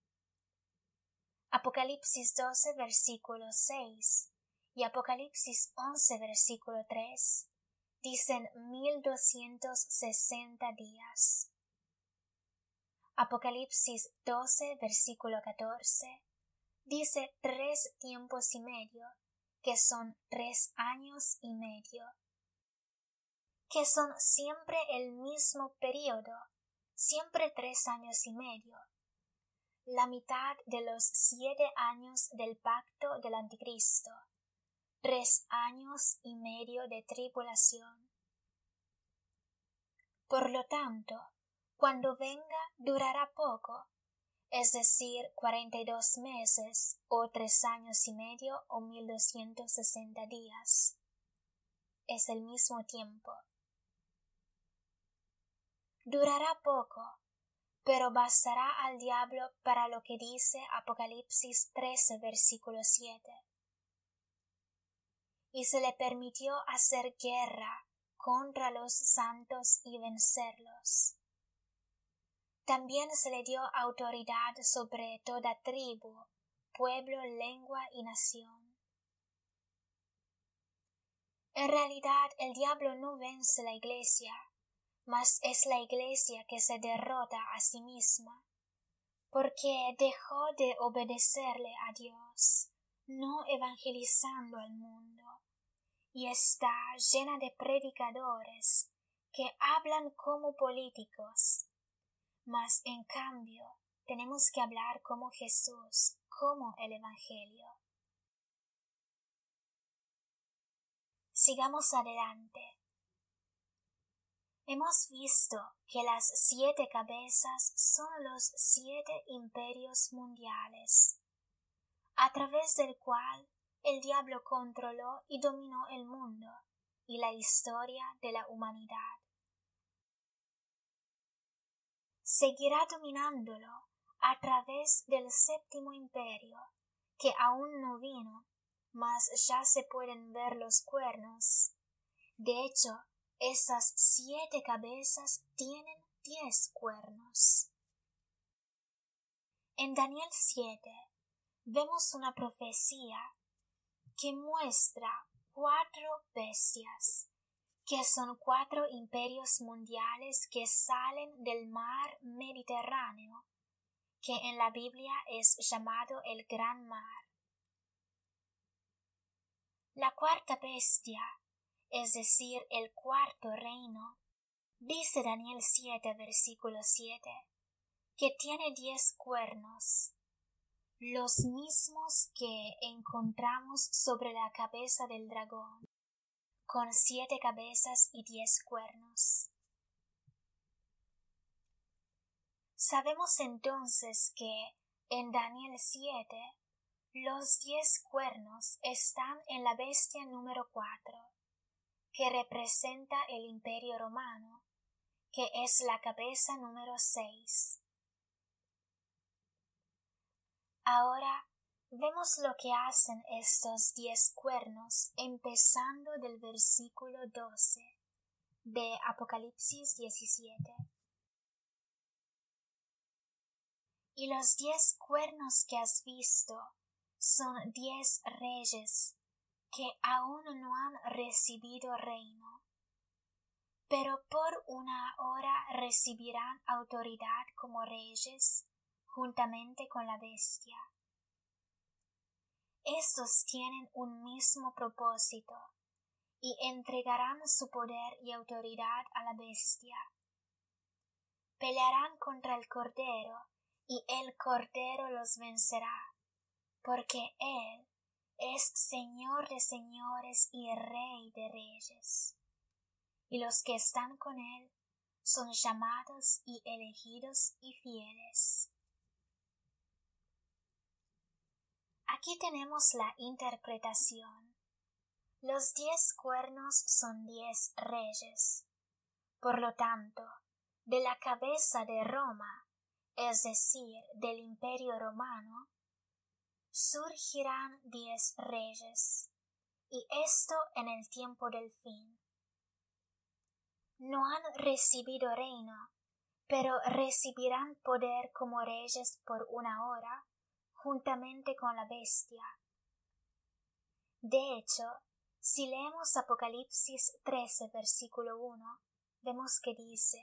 Apocalipsis doce versículo seis y Apocalipsis once versículo tres dicen mil doscientos sesenta días. Apocalipsis doce versículo catorce dice tres tiempos y medio, que son tres años y medio, que son siempre el mismo período, siempre tres años y medio, la mitad de los siete años del pacto del anticristo, tres años y medio de tribulación. Por lo tanto, cuando venga durará poco, es decir, cuarenta y dos meses, o tres años y medio, o mil doscientos sesenta días. Es el mismo tiempo. Durará poco, pero bastará al diablo para lo que dice Apocalipsis trece, versículo siete. Y se le permitió hacer guerra contra los santos y vencerlos. También se le dio autoridad sobre toda tribu, pueblo, lengua y nación. En realidad, el diablo no vence la iglesia, mas es la iglesia que se derrota a sí misma, porque dejó de obedecerle a Dios, no evangelizando al mundo, y está llena de predicadores que hablan como políticos. Mas en cambio, tenemos que hablar como Jesús, como el Evangelio. Sigamos adelante. Hemos visto que las siete cabezas son los siete imperios mundiales, a través del cual el diablo controló y dominó el mundo y la historia de la humanidad. Seguirá dominándolo a través del séptimo imperio, que aún no vino, mas ya se pueden ver los cuernos. De hecho, esas siete cabezas tienen diez cuernos. En Daniel siete vemos una profecía que muestra cuatro bestias, que son cuatro imperios mundiales que salen del mar Mediterráneo, que en la Biblia es llamado el Gran Mar. La cuarta bestia, es decir, el cuarto reino, dice Daniel siete, versículo siete, que tiene diez cuernos, los mismos que encontramos sobre la cabeza del dragón, con siete cabezas y diez cuernos. Sabemos entonces que en Daniel siete los diez cuernos están en la bestia número cuatro, que representa el imperio romano, que es la cabeza número seis. Ahora vemos lo que hacen estos diez cuernos, empezando del versículo doce de Apocalipsis diecisiete. Y los diez cuernos que has visto son diez reyes que aún no han recibido reino, pero por una hora recibirán autoridad como reyes juntamente con la bestia. Estos tienen un mismo propósito y entregarán su poder y autoridad a la bestia. Pelearán contra el Cordero y el Cordero los vencerá, porque Él es Señor de señores y Rey de reyes. Y los que están con Él son llamados y elegidos y fieles. Aquí tenemos la interpretación. Los diez cuernos son diez reyes. Por lo tanto, de la cabeza de Roma, es decir, del imperio romano, surgirán diez reyes, y esto en el tiempo del fin. No han recibido reino, pero recibirán poder como reyes por una hora, juntamente con la bestia. De hecho, si leemos Apocalipsis trece, versículo uno, vemos que dice: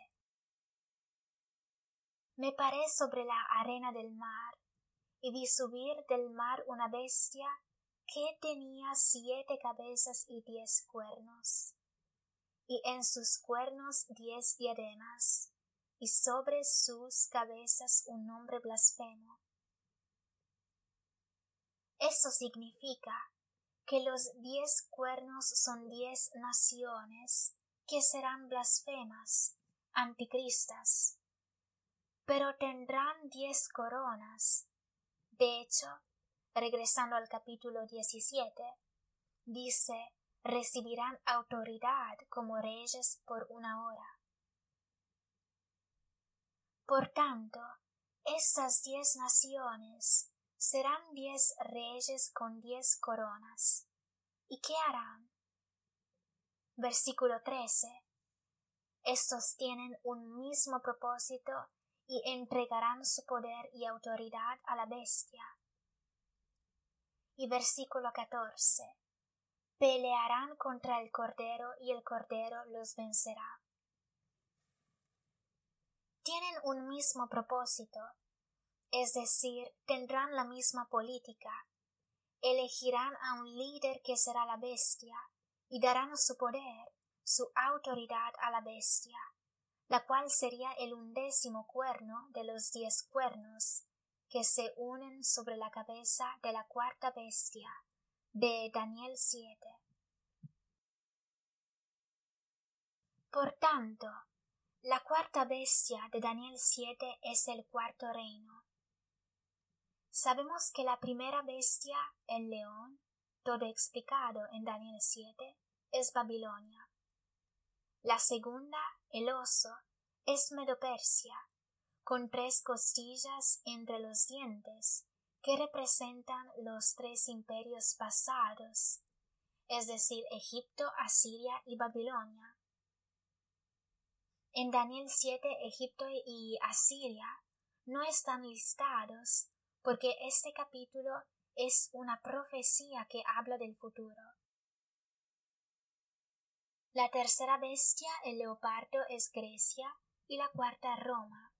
Me paré sobre la arena del mar, y vi subir del mar una bestia que tenía siete cabezas y diez cuernos, y en sus cuernos diez diademas, y sobre sus cabezas un nombre blasfemo. Esto significa que los diez cuernos son diez naciones que serán blasfemas, anticristas, pero tendrán diez coronas. De hecho, regresando al capítulo diecisiete, dice: recibirán autoridad como reyes por una hora. Por tanto, estas diez naciones serán diez reyes con diez coronas. ¿Y qué harán? Versículo trece. Estos tienen un mismo propósito y entregarán su poder y autoridad a la bestia. Y versículo catorce. Pelearán contra el Cordero y el Cordero los vencerá. Tienen un mismo propósito, es decir, tendrán la misma política. Elegirán a un líder que será la bestia y darán su poder, su autoridad a la bestia, la cual sería el undécimo cuerno de los diez cuernos que se unen sobre la cabeza de la cuarta bestia de Daniel siete. Por tanto, la cuarta bestia de Daniel siete es el cuarto reino. Sabemos que la primera bestia, el león, todo explicado en Daniel siete, es Babilonia. La segunda, el oso, es Medo-Persia, con tres costillas entre los dientes, que representan los tres imperios pasados, es decir, Egipto, Asiria y Babilonia. En Daniel siete, Egipto y Asiria no están listados porque este capítulo es una profecía que habla del futuro. La tercera bestia, el leopardo, es Grecia y la cuarta Roma.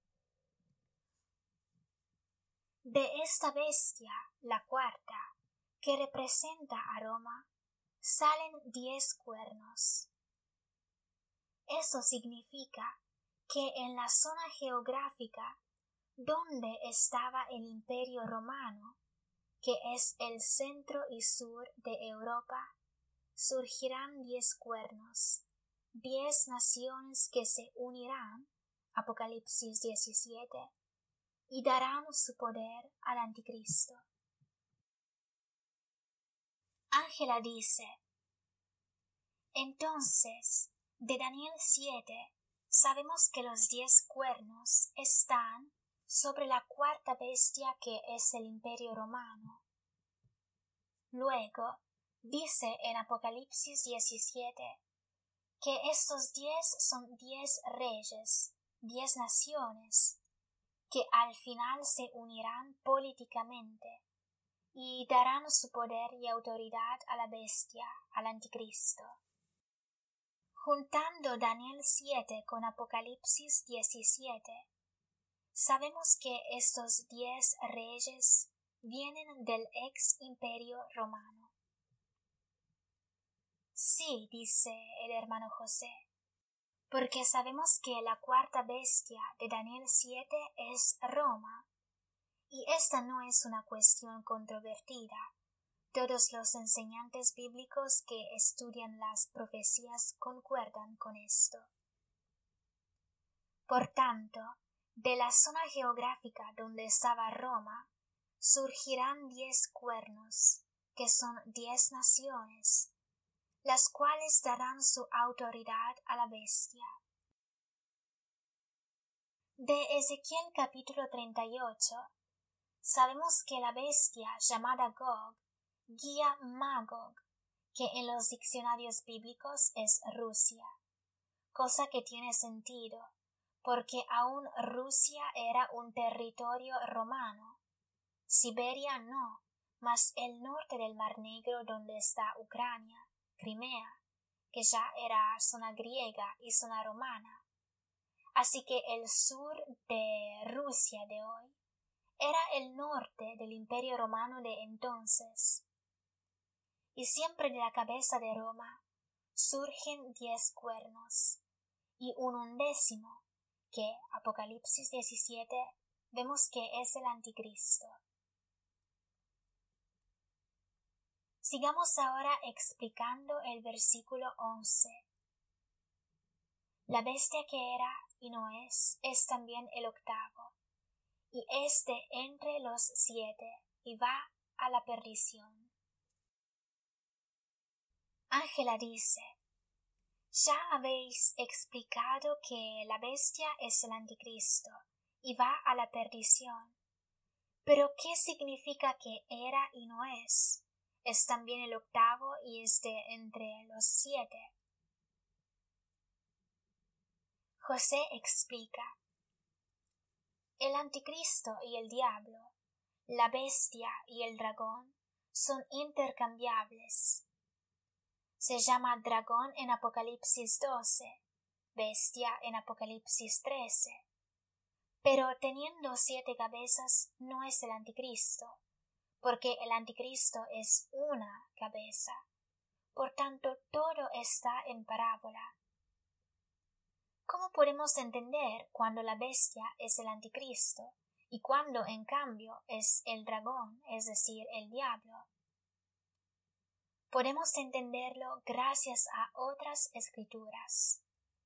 De esta bestia, la cuarta, que representa a Roma, salen diez cuernos. Eso significa que en la zona geográfica donde estaba el Imperio Romano, que es el centro y sur de Europa, surgirán diez cuernos, diez naciones que se unirán, Apocalipsis diecisiete, y darán su poder al Anticristo. Ángela dice: entonces, de Daniel siete, sabemos que los diez cuernos están sobre la cuarta bestia que es el Imperio Romano. Luego, dice en Apocalipsis diecisiete, que estos diez son diez reyes, diez naciones, que al final se unirán políticamente y darán su poder y autoridad a la bestia, al Anticristo. Juntando Daniel siete con Apocalipsis diecisiete, sabemos que estos diez reyes vienen del ex imperio romano. Sí, dice el hermano José, porque sabemos que la cuarta bestia de Daniel siete es Roma, y esta no es una cuestión controvertida. Todos los enseñantes bíblicos que estudian las profecías concuerdan con esto. Por tanto, de la zona geográfica donde estaba Roma, surgirán diez cuernos, que son diez naciones, las cuales darán su autoridad a la bestia. De Ezequiel capítulo treinta y ocho, sabemos que la bestia llamada Gog guía Magog, que en los diccionarios bíblicos es Rusia, cosa que tiene sentido, porque aún Rusia era un territorio romano. Siberia no, mas el norte del Mar Negro donde está Ucrania, Crimea, que ya era zona griega y zona romana. Así que el sur de Rusia de hoy era el norte del Imperio Romano de entonces. Y siempre de la cabeza de Roma surgen diez cuernos, y un undécimo, que Apocalipsis diecisiete vemos que es el Anticristo. Sigamos ahora explicando el versículo once. La bestia que era y no es, es también el octavo, y es de entre los siete, y va a la perdición. Ángela dice: ya habéis explicado que la bestia es el Anticristo y va a la perdición. Pero ¿qué significa que era y no es? Es también el octavo y es de entre los siete. José explica: el Anticristo y el diablo, la bestia y el dragón son intercambiables. Se llama dragón en Apocalipsis doce, bestia en Apocalipsis trece. Pero teniendo siete cabezas no es el Anticristo, porque el Anticristo es una cabeza. Por tanto, todo está en parábola. ¿Cómo podemos entender cuando la bestia es el Anticristo y cuando, en cambio, es el dragón, es decir, el diablo? Podemos entenderlo gracias a otras escrituras.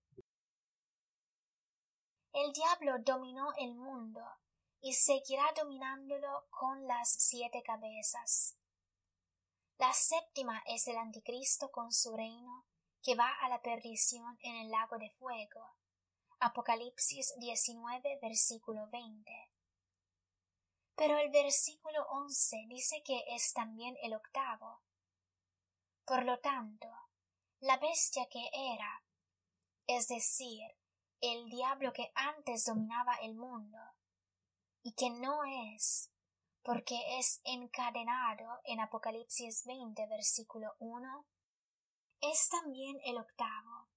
El diablo dominó el mundo y seguirá dominándolo con las siete cabezas. La séptima es el Anticristo con su reino, que va a la perdición en el lago de fuego. Apocalipsis diecinueve, versículo veinte. Pero el versículo once dice que es también el octavo. Por lo tanto, la bestia que era, es decir, el diablo que antes dominaba el mundo, y que no es, porque es encadenado en Apocalipsis veinte, versículo uno, es también el octavo.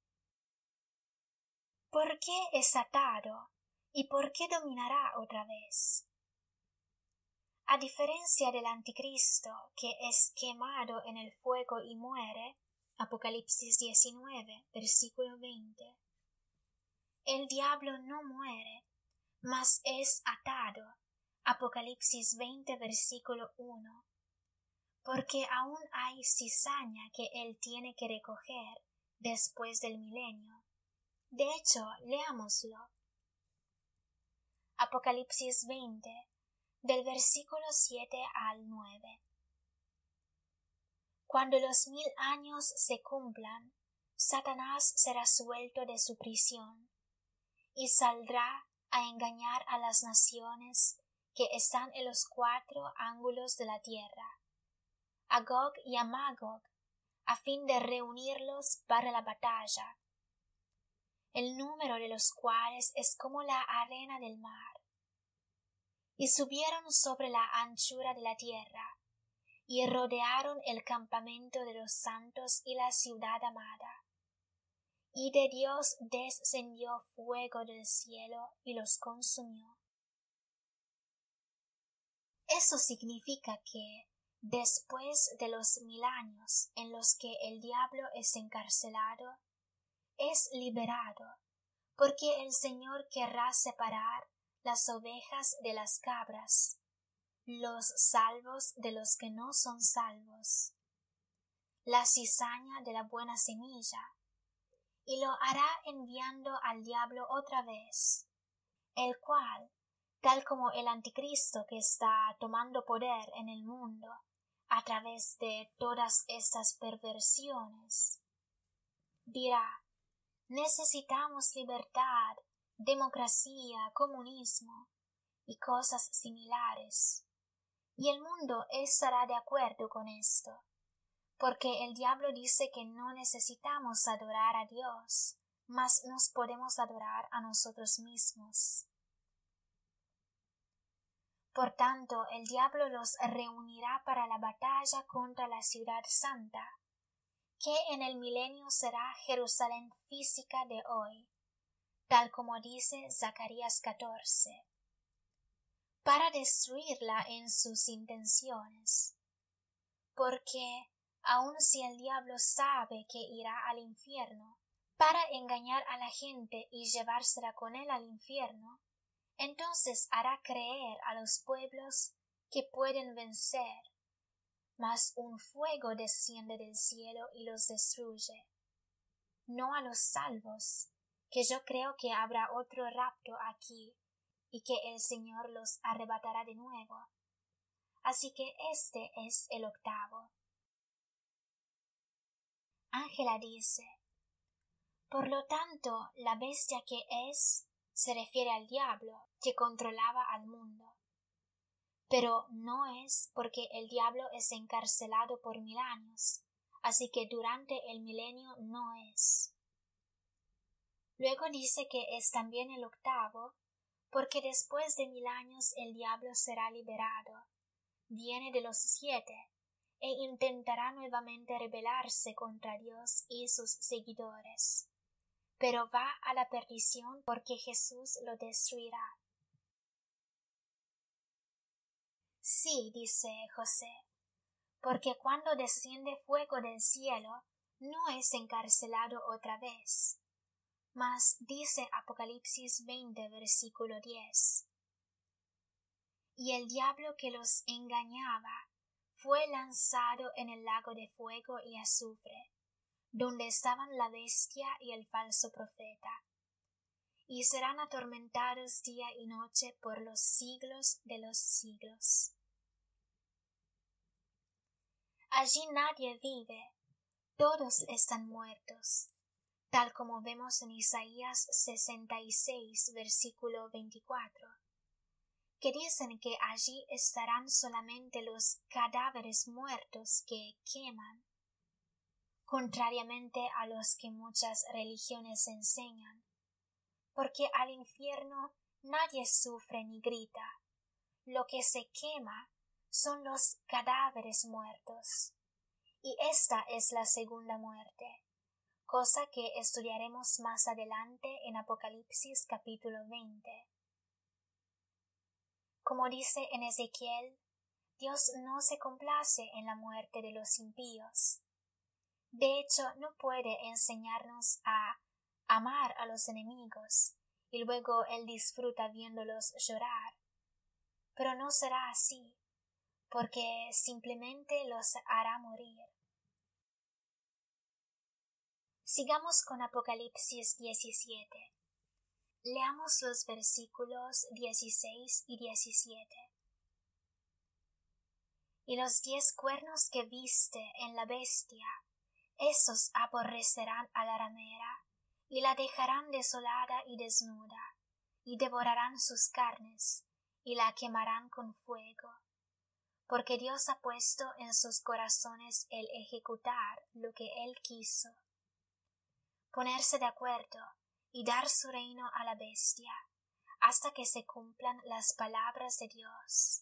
¿Por qué es atado y por qué dominará otra vez? A diferencia del anticristo, que es quemado en el fuego y muere, Apocalipsis diecinueve, versículo veinte, el diablo no muere, mas es atado, Apocalipsis veinte, versículo uno, porque aún hay cizaña que él tiene que recoger después del milenio. De hecho, leámoslo. Apocalipsis veinte, del versículo siete al nueve. Cuando los mil años se cumplan, Satanás será suelto de su prisión, y saldrá a engañar a las naciones que están en los cuatro ángulos de la tierra, a Gog y a Magog, a fin de reunirlos para la batalla, el número de los cuales es como la arena del mar. Y subieron sobre la anchura de la tierra, y rodearon el campamento de los santos y la ciudad amada. Y de Dios descendió fuego del cielo y los consumió. Eso significa que, después de los mil años en los que el diablo es encarcelado, es liberado, porque el Señor querrá separar las ovejas de las cabras, los salvos de los que no son salvos, la cizaña de la buena semilla, y lo hará enviando al diablo otra vez, el cual, tal como el anticristo que está tomando poder en el mundo a través de todas estas perversiones, dirá: necesitamos libertad, democracia, comunismo y cosas similares. Y el mundo estará de acuerdo con esto, porque el diablo dice que no necesitamos adorar a Dios, mas nos podemos adorar a nosotros mismos. Por tanto, el diablo los reunirá para la batalla contra la ciudad santa, que en el milenio será Jerusalén física de hoy, tal como dice Zacarías catorce, para destruirla en sus intenciones, porque aun si el diablo sabe que irá al infierno para engañar a la gente y llevársela con él al infierno, entonces hará creer a los pueblos que pueden vencer, mas un fuego desciende del cielo y los destruye, no a los salvos, que yo creo que habrá otro rapto aquí, y que el Señor los arrebatará de nuevo. Así que este es el octavo. Ángela dice: por lo tanto, la bestia que es se refiere al diablo que controlaba al mundo. Pero no es, porque el diablo es encarcelado por mil años, así que durante el milenio no es. Luego dice que es también el octavo, porque después de mil años el diablo será liberado, viene de los siete, e intentará nuevamente rebelarse contra Dios y sus seguidores, pero va a la perdición porque Jesús lo destruirá. Sí, dice José, porque cuando desciende fuego del cielo, no es encarcelado otra vez. Mas dice Apocalipsis veinte, versículo diez. Y el diablo que los engañaba fue lanzado en el lago de fuego y azufre, donde estaban la bestia y el falso profeta, y serán atormentados día y noche por los siglos de los siglos. Allí nadie vive, todos están muertos, tal como vemos en Isaías sesenta y seis, versículo veinticuatro, que dicen que allí estarán solamente los cadáveres muertos que queman, contrariamente a los que muchas religiones enseñan, porque al infierno nadie sufre ni grita, lo que se quema son los cadáveres muertos, y esta es la segunda muerte, cosa que estudiaremos más adelante en Apocalipsis capítulo veinte. Como dice en Ezequiel, Dios no se complace en la muerte de los impíos. De hecho, no puede enseñarnos a amar a los enemigos, y luego Él disfruta viéndolos llorar. Pero no será así, porque simplemente los hará morir. Sigamos con Apocalipsis diecisiete. Leamos los versículos dieciséis y diecisiete. Y los diez cuernos que viste en la bestia, esos aborrecerán a la ramera, y la dejarán desolada y desnuda, y devorarán sus carnes, y la quemarán con fuego. Porque Dios ha puesto en sus corazones el ejecutar lo que Él quiso, ponerse de acuerdo y dar su reino a la bestia, hasta que se cumplan las palabras de Dios.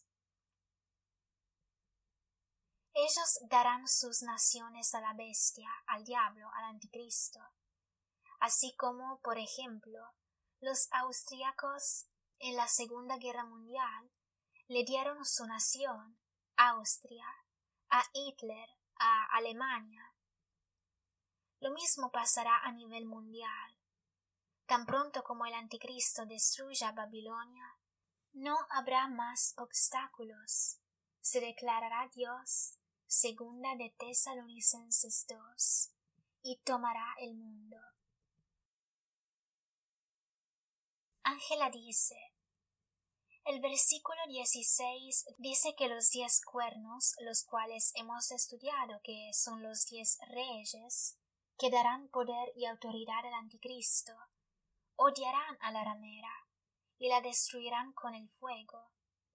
Ellos darán sus naciones a la bestia, al diablo, al anticristo, así como, por ejemplo, los austríacos en la Segunda Guerra Mundial le dieron su nación, Austria, a Hitler, a Alemania. Lo mismo pasará a nivel mundial. Tan pronto como el anticristo destruya Babilonia, no habrá más obstáculos. Se declarará Dios, segunda de Tesalonicenses dos, y tomará el mundo. Ángela dice, el versículo dieciséis dice que los diez cuernos, los cuales hemos estudiado que son los diez reyes, que darán poder y autoridad al anticristo, odiarán a la ramera y la destruirán con el fuego.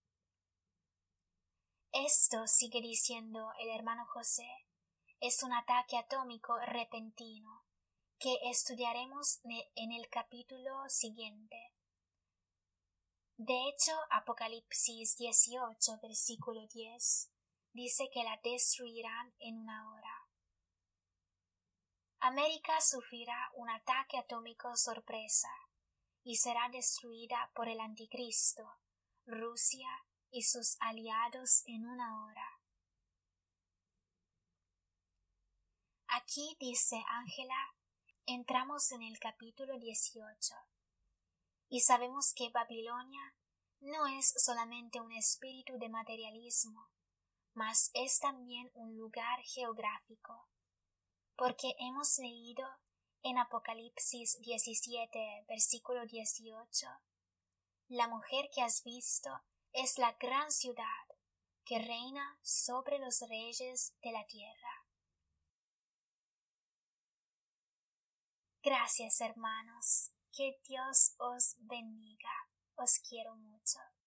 Esto, sigue diciendo el hermano José, es un ataque atómico repentino que estudiaremos en el capítulo siguiente. De hecho, Apocalipsis dieciocho, versículo diez, dice que la destruirán en una hora. América sufrirá un ataque atómico sorpresa y será destruida por el anticristo, Rusia y sus aliados en una hora. Aquí, dice Ángela, entramos en el capítulo dieciocho y sabemos que Babilonia no es solamente un espíritu de materialismo, mas es también un lugar geográfico, porque hemos leído en Apocalipsis diecisiete, versículo dieciocho, la mujer que has visto es la gran ciudad que reina sobre los reyes de la tierra. Gracias, hermanos. Que Dios os bendiga. Os quiero mucho.